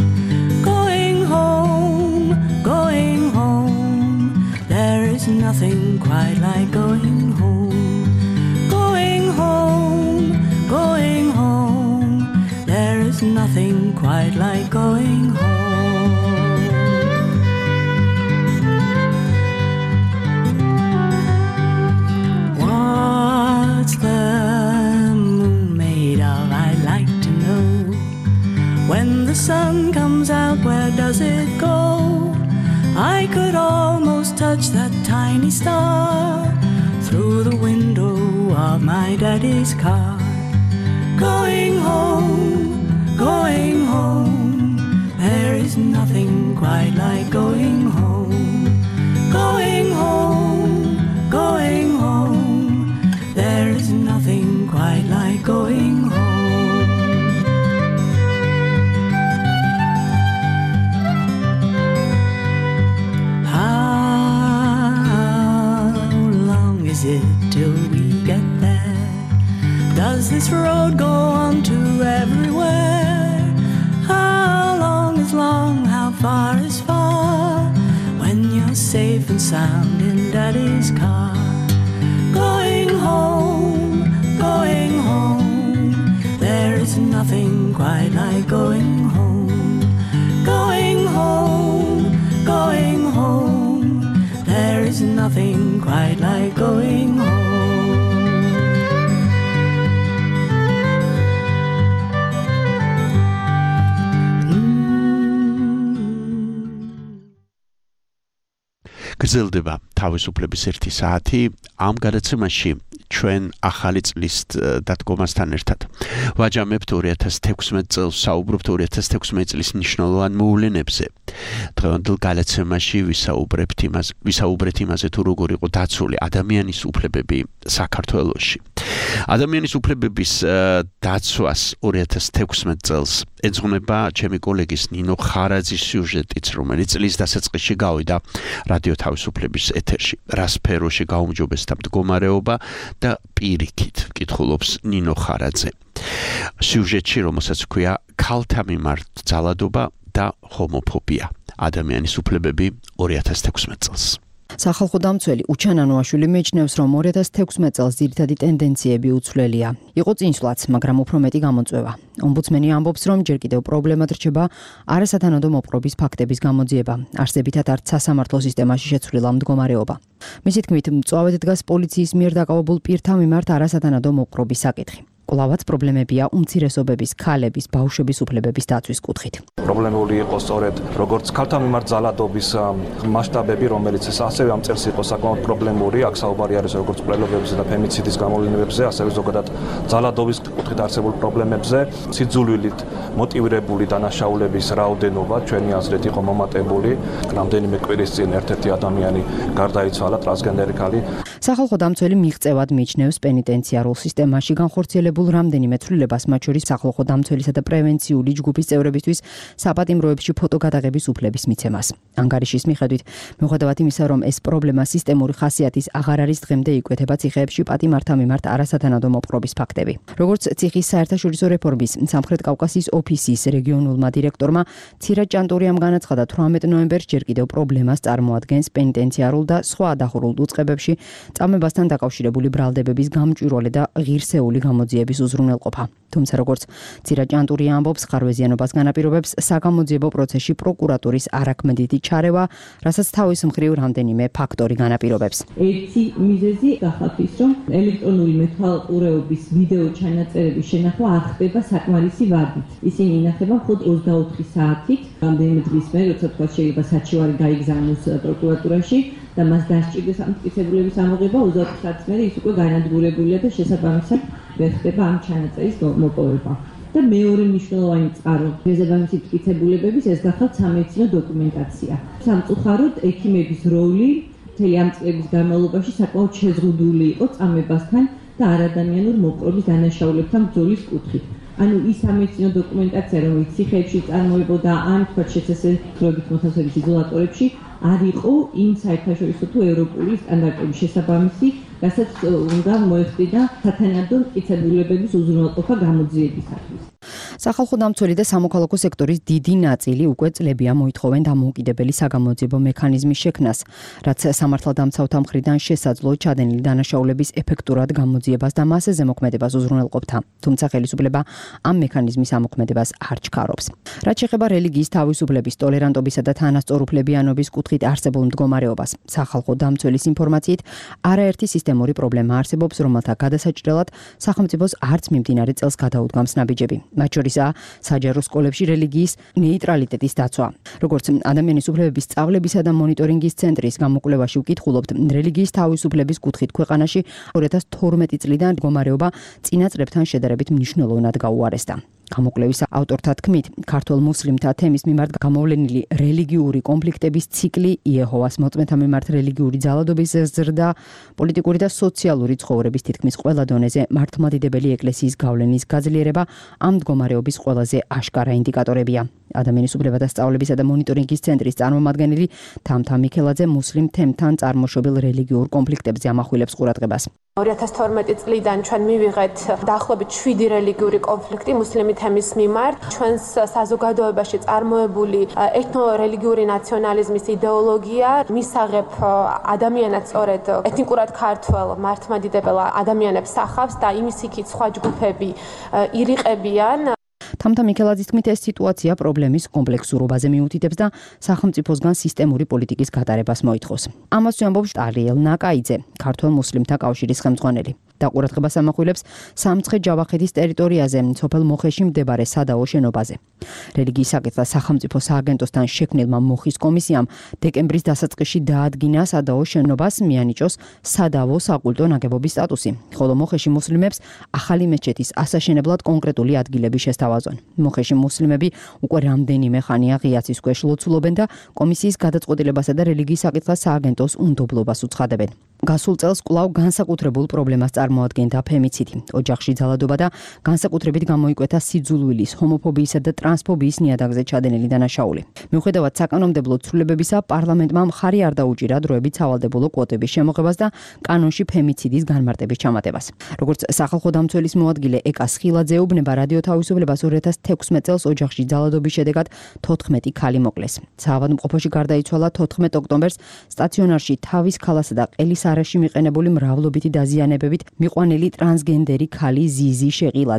Nothing quite like going home, going home, going home. There is nothing quite like going home. What's the moon made of? I'd like to know. When the sun comes out, where does it go? I could almost touch that tiny star through the window of my daddy's car. Going home, going home. There is nothing quite like going home. Going home, going home. There is nothing quite like going home. Is it till we get there? Does this road go on to everywhere? How long is long? How far is far? When you're safe and sound in daddy's car. Going home, going home. There is nothing quite like going home. Going home, going home. There is nothing quite like going home. გრძელდება თავისუფლების ერთი საათი ამ გადაცემაში ჩვენ ახალი წლის დადგომასთან ერთად ვაჯამებთ ორი ათას თექვსმეტ წელს საუბრობთ ორი ათას თექვსმეტ წლის მნიშვნელოვან მოვლენებზე დღევანდელ გადაცემაში ვისაუბრებთ იმაზე ვისაუბრეთ იმაზე თუ როგორ იყო დაცული ადამიანის უფლებები საქართველოში ადამიანის უფლებების დაცვას ორი ათას თექვსმეტ წელს ეძღვნება ჩემი კოლეგის ნინო ხარაძის სიუჟეტიც რომელიც წლის დასაწყისში გავიდა რადიო თავისუფლების ეთერში რა სფეროში გაუმჯობესდა მდგომარეობა და პირიქით კითხულობს ნინო ხარაძე სიუჟეტში რომელსაც ქვია ქალთა მიმართ ძალადობა და ჰომოფობია ადამიანის უფლებები ორი ათას თექვსმეტ წელს სახალხო დამცველი უჩანანოაშვილი მეჩნევს, რომ ორი ათას თექვსმეტ წელს ძირითადი ტენდენციები უცვლელია. იყო წინსვლაც, მაგრამ უფრო მეტი გამოწვევა. ომბუდსმენი ამბობს, რომ ჯერ კიდევ პრობლემად რჩება არასათანადო მოპყრობის ფაქტების გამოძიება. არსებითად არც სასამართლო სისტემაში შეცვლილა მდგომარეობა. მისი თქმით, მწვავედ დგას პოლიციის მიერ დაკავებულ პირთა მიმართ არასათანადო მოპყრობის საკითხი. კვლავაც პრობლემებია უმცირესობების, ქალების, ბავშვების უფლებების დაცვის კუთხით. პრობლემული იყო სწორედ როგორც ქალთა მიმართ ძალადობის მასშტაბები, რომელიც ასევე ამ წელს იყო საკმაოდ პრობლემური, აქ საუბარი არის როგორც მკვლელობებზე და ფემიციდის გამოვლენებზე, ასევე ზოგადად ძალადობის კუთხით არსებულ პრობლემებზე, სიძულვილით მოტივირებული დანაშაულების რაოდენობა ჩვენი აზრით იყო მომატებული. რამდენიმე კვირის წინ ერთ-ერთი ადამიანი გარდაიცვალა, ტრანსგენდერი ქალი. სახალხო დამცველი მიღწევად მიჩნევს პენიტენციარულ სისტემაში განხორციელებულ რამდენიმე ცვლილებას, მათ შორის სახალხო დამცველისა და პრევენციული ჯგუფის წევრებისთვის საპატიმროებში ფოტოგადაღების უფლების მიცემას. ანგარიშის მიხედვით, მიუხედავად იმისა, რომ ეს პრობლემა სისტემური ხასიათის აღარ არის, დღემდე იკვეთება ციხეებში პატიმართა მიმართ არასათანადო მოპყრობის ფაქტები. როგორც ციხის საერთაშორისო რეფორმის სამხრეთ კავკასიის ოფისის რეგიონულმა დირექტორმა ცირა ჭანტურიამ განაცხადა, თვრამეტ ნოემბერს ჯერ კიდევ პრობლემას წარმოადგენს პენიტენციარულ და სხვა დახურულ უწყებებში წამებასთან დაკავშირებული ბრალდებების გამჭვირვალე და ღირსეული გამოძიების უზრუნველყოფა. თუმცა როგორც ცირა ჭანტურია ამბობს, ხარვეზიანობას განაპირობებს საგამოძიებო პროცესში პროკურატურის არაქმედითი ჩარევა, რასაც თავის მხრივ რამდენიმე ფაქტორი განაპირობებს. ერთი მიზეზი გახლავთ ის, რომ ელექტრონული მეთვალყურეობის ვიდეო ჩანაწერების შენახვა არ ხდება საკმარისი ვადით. ისინი ინახება მხოლოდ ოცდაოთხი საათით, რამდენიმე დღის მერე, როცა თქვა შეიძლება საჩივარი გაიგზავნოს პროკურატურაში და მას დასჭირდეს ამ მტკიცებულების ამოღება, ოცდაოთხი საათის მერე ის უკვე განადგურებულია და შესაბამისად ვერ ხდება ამ ჩანაწერის მოპოვება. და მეორე მნიშვნელოვანი წყარო შესაბამისი მტკიცებულებების ეს გახლავთ სამედიცინო დოკუმენტაცია. სამწუხაროდ ექიმების როლი მთელი ამ წლების განმავლობაში საკმაოდ შეზღუდული იყო წამებასთან და არადამიანურ მოპყრობის დანაშაულებთან ბრძოლის კუთხით. ანუ ის სამედიცინო დოკუმენტაცია, რომელიც ციხეებში წარმოებოდა ან თქვა შესაძლებლობით მოთავსების იზოლატორებში, არ იყო იმ საერთაშორისო თუ ევროპული სტანდარტების შესაბამისი, რასაც უნდა მოეხდინა სათანადო მტკიცებულებების უზრუნველყოფა გამოძიებისათვის. სახალხო დამცველი და სამოქალაქო სექტორის დიდი ნაწილი უკვე წლებია მოითხოვენ დამოუკიდებელი საგამოძიებო მექანიზმის შექმნას, რაც სამართალდამცავთა მხრიდან შესაძლო ჩადენილი დანაშაულების ეფექტურად გამოძიებას და მასზე ზემოქმედებას უზრუნველყოფდა. თუმცა ხელისუფლება ამ მექანიზმის ამოქმედებას არ ჩქარობს. რაც შეეხება რელიგიის თავისუფლების, ტოლერანტობისა და თანასწორუფლებიანობის კუთხით არსებულ მდგომარეობას, სახალხო დამცველის ინფორმაციით არაერთი სისტემური პრობლემა არსებობს, რომელთა გადასაჭრელად სახელმწიფოს არც მიმდინარე წელს გადაუდგამს ნაბიჯები. მათ შორისაა საჯარო სკოლებში რელიგიის ნეიტრალიტეტის დაცვა. როგორც ადამიანის უფლებების სწავლებისა და მონიტორინგის ცენტრის გამოკვლევაში ვკითხულობთ, რელიგიის თავისუფლების კუთხით ქვეყანაში ორი ათას თორმეტი წლიდან მდგომარეობა წინა წლებთან შედარებით მნიშვნელოვნად გაუარესდა. გამოკვლევის ავტორთა თქმით, ქართველ მუსლიმთა თემის მიმართ გამოვლენილი რელიგიური კონფლიქტების ციკლი, იეჰოვას მოწმეთა მიმართ რელიგიური ძალადობის ზრდა, პოლიტიკური და სოციალური ცხოვრების თითქმის ყველა დონეზე მართლმადიდებელი ეკლესიის გავლენის გაძლიერება ამ მდგომარეობის ყველაზე აშკარა ინდიკატორებია. ადამიანის უფლებათა სწავლებისა და მონიტორინგის ცენტრის წარმომადგენელი თამთა მიქელაძე მუსლიმ თემთან წარმოშობილ რელიგიურ კონფლიქტებზე ამახვილებს ყურადღებას. ორი ათას თორმეტი წლიდან ჩვენ მივიღეთ დაახლოებით შვიდი რელიგიური კონფლიქტი მუსლიმი თემის მიმართ. ჩვენს საზოგადოებაში წარმოებული ეთნო-რელიგიური ნაციონალიზმის იდეოლოგია მისაღებ ადამიანად სწორედ ეთნიკურად ქართველ მართლმადიდებელ ადამიანებს ახავს და იმის იქით სხვა ჯგუფები ირიყებიან. თამთა მიქელაძის თქმით, ეს სიტუაცია პრობლემის კომპლექსურობაზე მიუთითებს და სახელმწიფოსგან სისტემური პოლიტიკის გატარებას მოითხოვს. ამას ამბობს ტარიელ ნაკაიძე, ქართველ მუსლიმთა კავშირის ხელმძღვანელი. და ყურადღებას ამახვილებს სამცხე-ჯავახეთის ტერიტორიაზე, სოფელ მოხეში მდებარე სადაო შენობაზე. რელიგიის საკითხთა სახელმწიფო სააგენტოსთან შექმნილმა მოხის კომისიამ დეკემბრის დასაწყისში დაადგინა სადაო შენობას მიანიჭოს სადავო საკულტო ნაგებობის სტატუსი, ხოლო მოხეში მუსლიმებს ახალი მეჩეთის ასაშენებლად კონკრეტული ადგილები შესთავაზონ. მოხეში მუსლიმები უკვე რამდენიმე ხანია ღიაცის ქვეშ ლოცულობენ და კომისიის გადაწყვეტილებასა და რელიგიის საკითხთა სააგენტოს უნდობლობას უცხადებენ. გასულ წელს კვლავ განსაკუთრებულ პრობლემას წარმოადგენდა ფემიციდი, ოჯახში ძალადობა და განსაკუთრებით გამოიკვეთა სიძულვილის, ჰომოფობიისა და ტრანსფობიის ნიადაგზე ჩადენილი დანაშაული. მიუხედავად საკანონმდებლო ცვლილებებისა, პარლამენტმა მხარი არ დაუჭირა დროებით სავალდებულო კვოტების შემოღებას და კანონში ფემიციდის განმარტების ჩამატებას. როგორც სახალხო დამცველის მოადგილე ეკა სხილაძე ეუბნება, რადიო თავისუფლებას ორი ათას თექვსმეტ წელს ოჯახში ძალადობის შედეგად თოთხმეტი ქალი მოკლეს. საავადმყოფოში გარდაიცვალა თოთხმეტ ოქტომბერს სტაციონარში თავის ქალასა და ყელის არაში მიყენებული მრავლობითი დაზიანებებით მიყვანილი ტრანსგენდერი ქალი ზიზი შეყილაძე.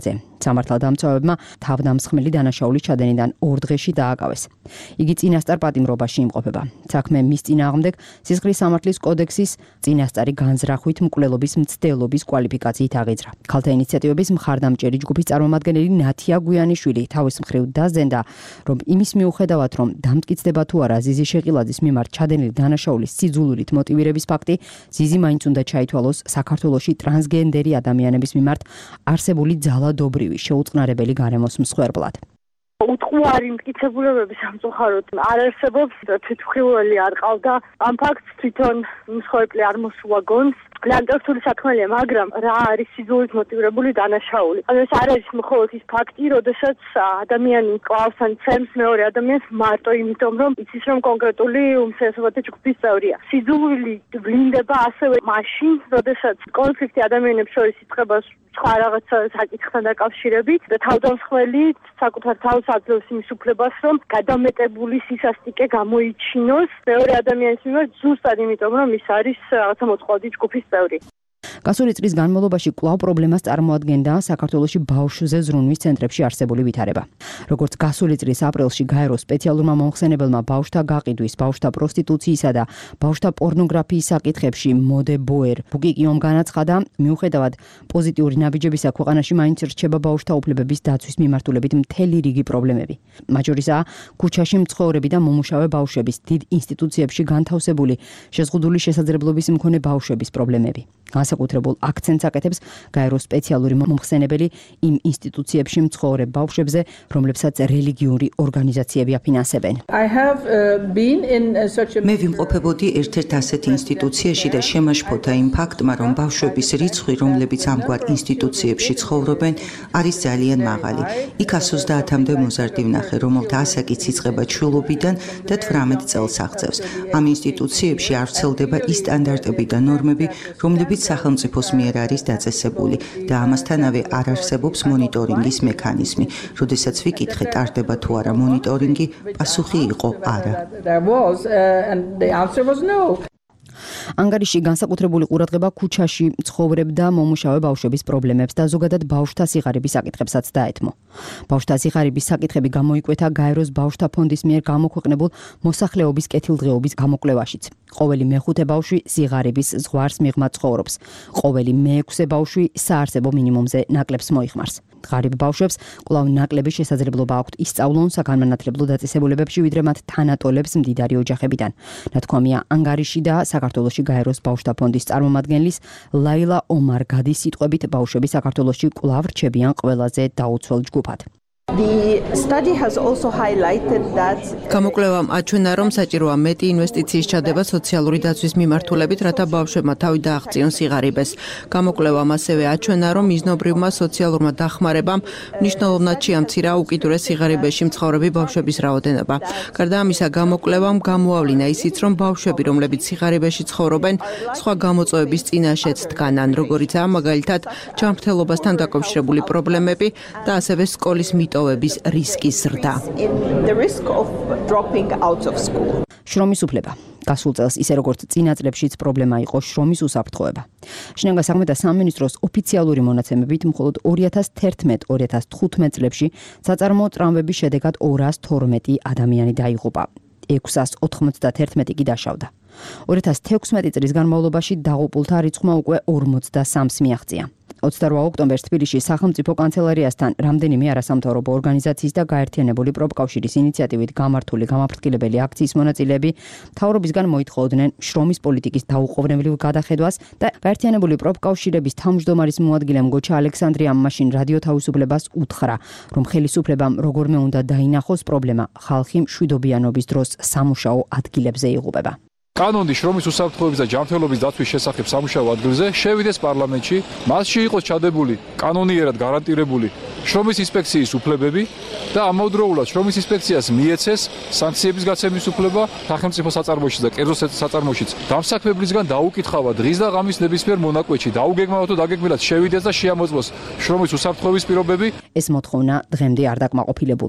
სამართალდამცავებმა თავდამსხმელი დანაშაულის ჩადენიდან ორ დღეში დააკავეს. იგი წინასწარ პატიმრობაში იმყოფება. საქმე მის წინააღმდეგ სისხლის სამართლის კოდექსის წინასწარი განზრახვით მკვლელობის მცდელობის კვალიფიკაციით აღიძრა. ქალთა ინიციატივების მხარდამჭერი ჯგუფის წარმომადგენელი ნათია გვიანიშვილი თავის მხრივ დასძენდა, რომ იმის მიუხედავად, რომ დამტკიცდება თუ არა ზიზი შეყილაძის მიმართ ჩადენილი დანაშაულის სიძულვილით მოტივირების ფაქტი, ზიზი მაინც უნდა ჩაითვალოს საქართველოში ტრანსგენდერი ადამიანების მიმართ არსებული ძალადობრივი შეუწყნარებელი გარემოს მსხვერპლად. უტყუარი მტკიცებულებების სამწუხაროდ არ არსებობს, თვითმხილველი არ ყავდა. ამ ფაქტს თვითონ მსხვერპლი არ მოსულა გონს. ლანდორფული საქმეა, მაგრამ რა არის სიძულით მოტივირებული დანაშაული? ანუ ეს არ არის მხოლოდ ის ფაქტი, როდესაც ადამიანი კლავს ან ცემს მეორე ადამიანს მარტო იმიტომ, რომ იცის, რომ კონკრეტული უმცირესობათა ჯგუფის წევრია. სიძულვილი ვლინდება ასევე მაშინ, როდესაც კონფლიქტი ადამიანებს შორის იწყება სხვა რაღაცა საკითხთან დაკავშირებით და თავდამსხმელი საკუთარ თავს აძლევს იმის უფლებას, რომ გადამეტებული სისასტიკე გამოიჩინოს მეორე ადამიანის მიმართ ზუსტად იმიტომ, რომ ის არის რაღაცა მოწყვლადი ჯგუფის წევრი. გასული წლის განმავლობაში კვლავ პრობლემას წარმოადგენდა საქართველოში ბავშვზე ზრუნვის ცენტრებში არსებული ვითარება. როგორც გასული წლის აპრილში გაეროს სპეციალურმა მომხსენებელმა ბავშვთა გაყიდვის, ბავშვთა პროსტიტუციისა და ბავშვთა პორნოგრაფიის საკითხებში მოდე ბოერ ბუკიკიომ განაცხადა, მიუხედავად პოზიტიური ნაბიჯებისა, ქვეყანაში მაინც რჩება ბავშვთა უფლებების დაცვის მიმართულებით მთელი რიგი პრობლემები. მათ შორისაა ქუჩაში მცხოვრები და მომუშავე ბავშვების, დიდ ინსტიტუციებში განთავსებული შეზღუდული შესაძლებლობის მქონე ბავშვების პრობლემები. განსაკუთრებულ აქცენტს აკეთებს გაეროს სპეციალური მომხსენებელი იმ ინსტიტუციებში მცხოვრებ ბავშვებზე, რომლებსაც რელიგიური ორგანიზაციები აფინანსებენ. მე ვიმყოფებოდი ერთ-ერთ ასეთ ინსტიტუციაში და შემაშფოთა იმ ფაქტმა, რომ ბავშვების რიცხვი, რომლებიც ამგვარ ინსტიტუციებში ცხოვრობენ, არის ძალიან მაღალი. იქ ოცდაათამდე მოზარდი ვნახე, რომელთა ასაკიც იწყება ჩვილობიდან და თვრამეტ წელს აღწევს. ამ ინსტიტუციებში არ ვრცელდება ის სტანდარტები და ნორმები, რომლებიც სახელმწიფოს მიერ არის დაწესებული და ამასთანავე არ არსებობს მონიტორინგის მექანიზმი. როდესაც ვიკითხე, ტარდება თუ არა მონიტორინგი, პასუხი იყო არა. ანგარიში განსაკუთრებული ყურადღება ქუჩაში მცხოვრებ და მომუშავე ბავშვების პრობლემებს და ზოგადად ბავშვთა სიღარიბის საკითხებსაც დაეთმო. ბავშვთა სიღარიბის საკითხები გამოიკვეთა გაეროს ბავშვთა ფონდის მიერ გამოქვეყნებულ მოსახლეობის კეთილდღეობის გამოკვლევაშიც. ყოველი მეხუთე ბავშვი სიღარიბის ზღვარს მიღმა ცხოვრობს. ყოველი მეექვსე ბავშვი საარსებო მინიმუმზე ნაკლებს მოიხმარს. ღარიბ ბავშვებს კვლავ ნაკლები შესაძლებლობა აქვთ ისწავლონ საგანმანათლებლო დაწესებულებებში, ვიდრე მათ თანატოლებს მდიდარი ოჯახებიდან. ნათქვამია ანგარიში და საქართველოში გაეროს ბავშვთა ფონდის წარმომადგენლის ლაილა ომარგადის სიტყვებით, ბავშვები საქართველოში კვლავ რჩებიან ყველაზე დაუცველ ჯგუფად. გამოკვლევამ აჩვენა, რომ საჭიროა მეტი ინვესტიციის ჩადება სოციალური დაცვის მიმართულებით, რათა ბავშვებმა თავი დააღწიონ სიღარიბეს. გამოკვლევამ ასევე აჩვენა, რომ მიზნობრივმა სოციალურმა დახმარებამ მნიშვნელოვნად შეამცირა უკიდურეს სიღარიბეში მცხოვრები ბავშვების რაოდენობა. გარდა ამისა, გამოკვლევამ გამოავლინა ისიც, რომ ბავშვები, რომლებიც სიღარიბეში ცხოვრობენ, სხვა გამოწვევების წინაშეც დგანან, როგორიცაა მაგალითად ჯანმრთელობასთან დაკავშირებული პრობლემები და ასევე სკოლის მიტოვების რისკის ზრდა. შრომის უფლება. გასულ წელს ისე როგორც წინა წლებშიც პრობლემა იყო შრომის უსაფრთხოება. შინაგან საქმეთა სამინისტროს ოფიციალური მონაცემებით მხოლოდ ორი ათას თერთმეტ ორი ათას თხუთმეტ წლებში საწარმოო ტრამვების შედეგად ორას თორმეტი ადამიანი დაიღუპა. ექვსას ოთხმოცდათერთმეტი კი დაშავდა. ორი ათას თექვსმეტი წლის განმავლობაში დაღუპულთა რიცხვმა უკვე ორმოცდასამს მიაღწია. ოცდარვა ოქტომბერს თბილისში სახელმწიფო კანცელარიასთან რამდენიმე არასამთავრობო ორგანიზაციის და გაერთიანებული პროფკავშირის ინიციატივით გამართული გამაფრთხილებელი აქციის მონაწილეები მთავრობისგან მოითხოვდნენ შრომის პოლიტიკის დაუყოვნებლივ გადახედვას და გაერთიანებული პროფკავშირების თავმჯდომარის მოადგილემ გოჩა ალექსანდრიამ მაშინ რადიო თავისუფლებას უთხრა, რომ ხელისუფლებამ როგორმე უნდა დაინახოს პრობლემა, ხალხი მშვიდობიანობის დროს სამუშაო ადგილებზე იღუპება. კანონი შრომის უსაფრთხოების და ჯანმრთელობის დაცვის შესახებ სამუშაო ადგილზე შევიდეს პარლამენტში, მასში იყოს ჩადებული კანონიერად გარანტირებული შრომის ინსპექციის უფლებები და ამავდროულად შრომის ინსპექციას მიეცეს სანქციების გაცემის უფლება სახელმწიფო საწარმოშიც და კერძო საწარმოშიც. დამსაქმებლისგან დაუკითხავა დღის და ღამის ნებისმიერ მონაკვეთში დაუგეგმავად თუ დაგეგმილად შევიდეს და შეამოწმოს შრომის უსაფრთხოების პირობები. ეს მოთხოვნა დღემდე არ დაკმაყოფილებულა.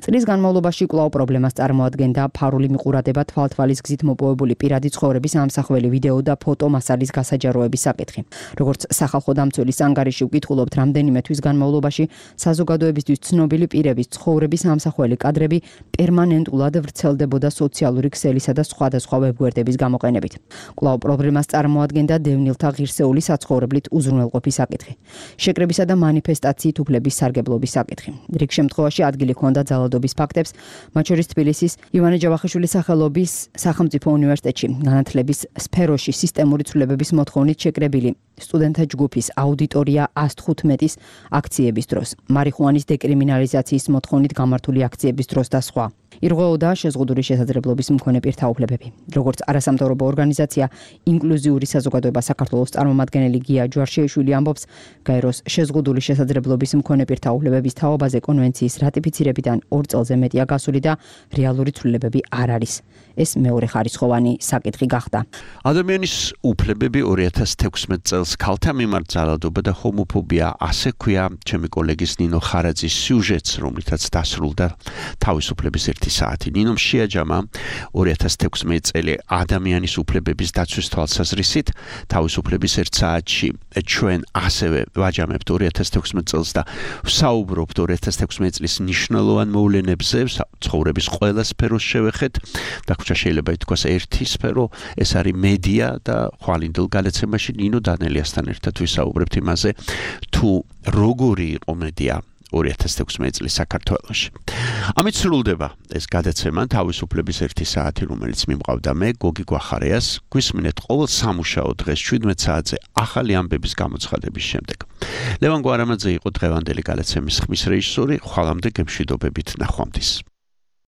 წლის განმავლობაში კვლავ პრობლემას წარმოადგენდა ფარული მიყურადება, თვალთვალის გზით მოპოვებული პირადი ცხოვრების ამსახველი ვიდეო და ფოტო მასალის გასაჯაროების საკითხი. როგორც სახალხო დამცველის ანგარიში ვკითხულობთ, რამდენიმე თვის განმავლობაში საზოგადოებისთვის ცნობილი პირების ცხოვრების ამსახველი კადრები პერმანენტულად ვრცელდებოდა სოციალური ქსელისა და სხვადასხვა ვებგვერდების გამოყენებით. კვლავ პრობლემას წარმოადგენდა დევნილთა ღირსეული საცხოვრებლით უზრუნველყოფის საკითხი. შეკრებისა და მანიფესტაციით უფლების სარგებლობის საკითხი. რიგ შემთხვევაში ადგილი ჰქონდა ძალადობის ფაქტებს, მათ შორის თბილისის ივანე ჯავახიშვილის სახელობის სახელმწიფო უნივერსიტეტში განათლების სფეროში სისტემური ცვლილებების მოთხოვნით შეკრებილი სტუდენტთა ჯგუფის აუდიტორია ას თხუთმეტის აქციების დროს, მარიხუანის დეკრიმინალიზაციის მოთხოვნით გამართული აქციების დროს და სხვა. ირღვეოდა შეზღუდული შესაძლებლობის მქონე პირთა უფლებები. როგორც არასამთავრობო ორგანიზაცია ინკლუზიური საზოგადოება საქართველოს წარმომადგენელი გია ჯვარშიშვილი ამბობს, გაეროს შეზღუდული შესაძლებლობის მქონე პირთა უფლებების თაობაზე კონვენციის რატიფიცირებიდან ორ წელზე მეტია გასული და რეალური ცვლილებები არ არის. ეს მეორე ხარისხოვანი საკითხი გახდა. ადამიანის უფლებები ორი ათას თექვსმეტ წელს ქალთა მიმართ ძალადობა და ჰომოფობია, ასე ქვია ჩემი კოლეგის ნინო ხარაძის სიუჟეტს, რომლითაც დასრულდა თავისუფლების ერთი საათი. ნინომ შეაჯამა ორი ათას თექვსმეტი წელი ადამიანის უფლებების დაცვის თვალსაზრისით, თავისუფლების ერთ საათში ჩვენ ასევე ვაჯამებთ ორი ათას თექვსმეტ წელს და ვსაუბრობთ ორი ათას თექვსმეტი წლის მნიშვნელოვან მოვლენებზე, ცხოვრების ყველა სფეროს შევეხეთ. და შეიძლება ითქვას ერთი სფერო, ეს არის მედია და ხვალინდელ გადაცემაში ნინო დანელიასთან ერთად ვისაუბრებთ იმაზე, თუ როგორი იყო მედია ორი ათას თექვსმეტი წლის საქართველოში. ამით სრულდება ეს გადაცემა თავისუფლების ერთი საათი, რომელიც მიმყავდა მე, გოგი გვახარიას. გვისმინეთ ყოველ სამუშაო დღეს შვიდმეტ საათზე ახალი ამბების გამოცხადების შემდეგ. ლევან გვარამაძე იყო დღევანდელი გადაცემის ხმის რეჟისორი, ხვალამდე გემშვიდობებით ნახვამდის.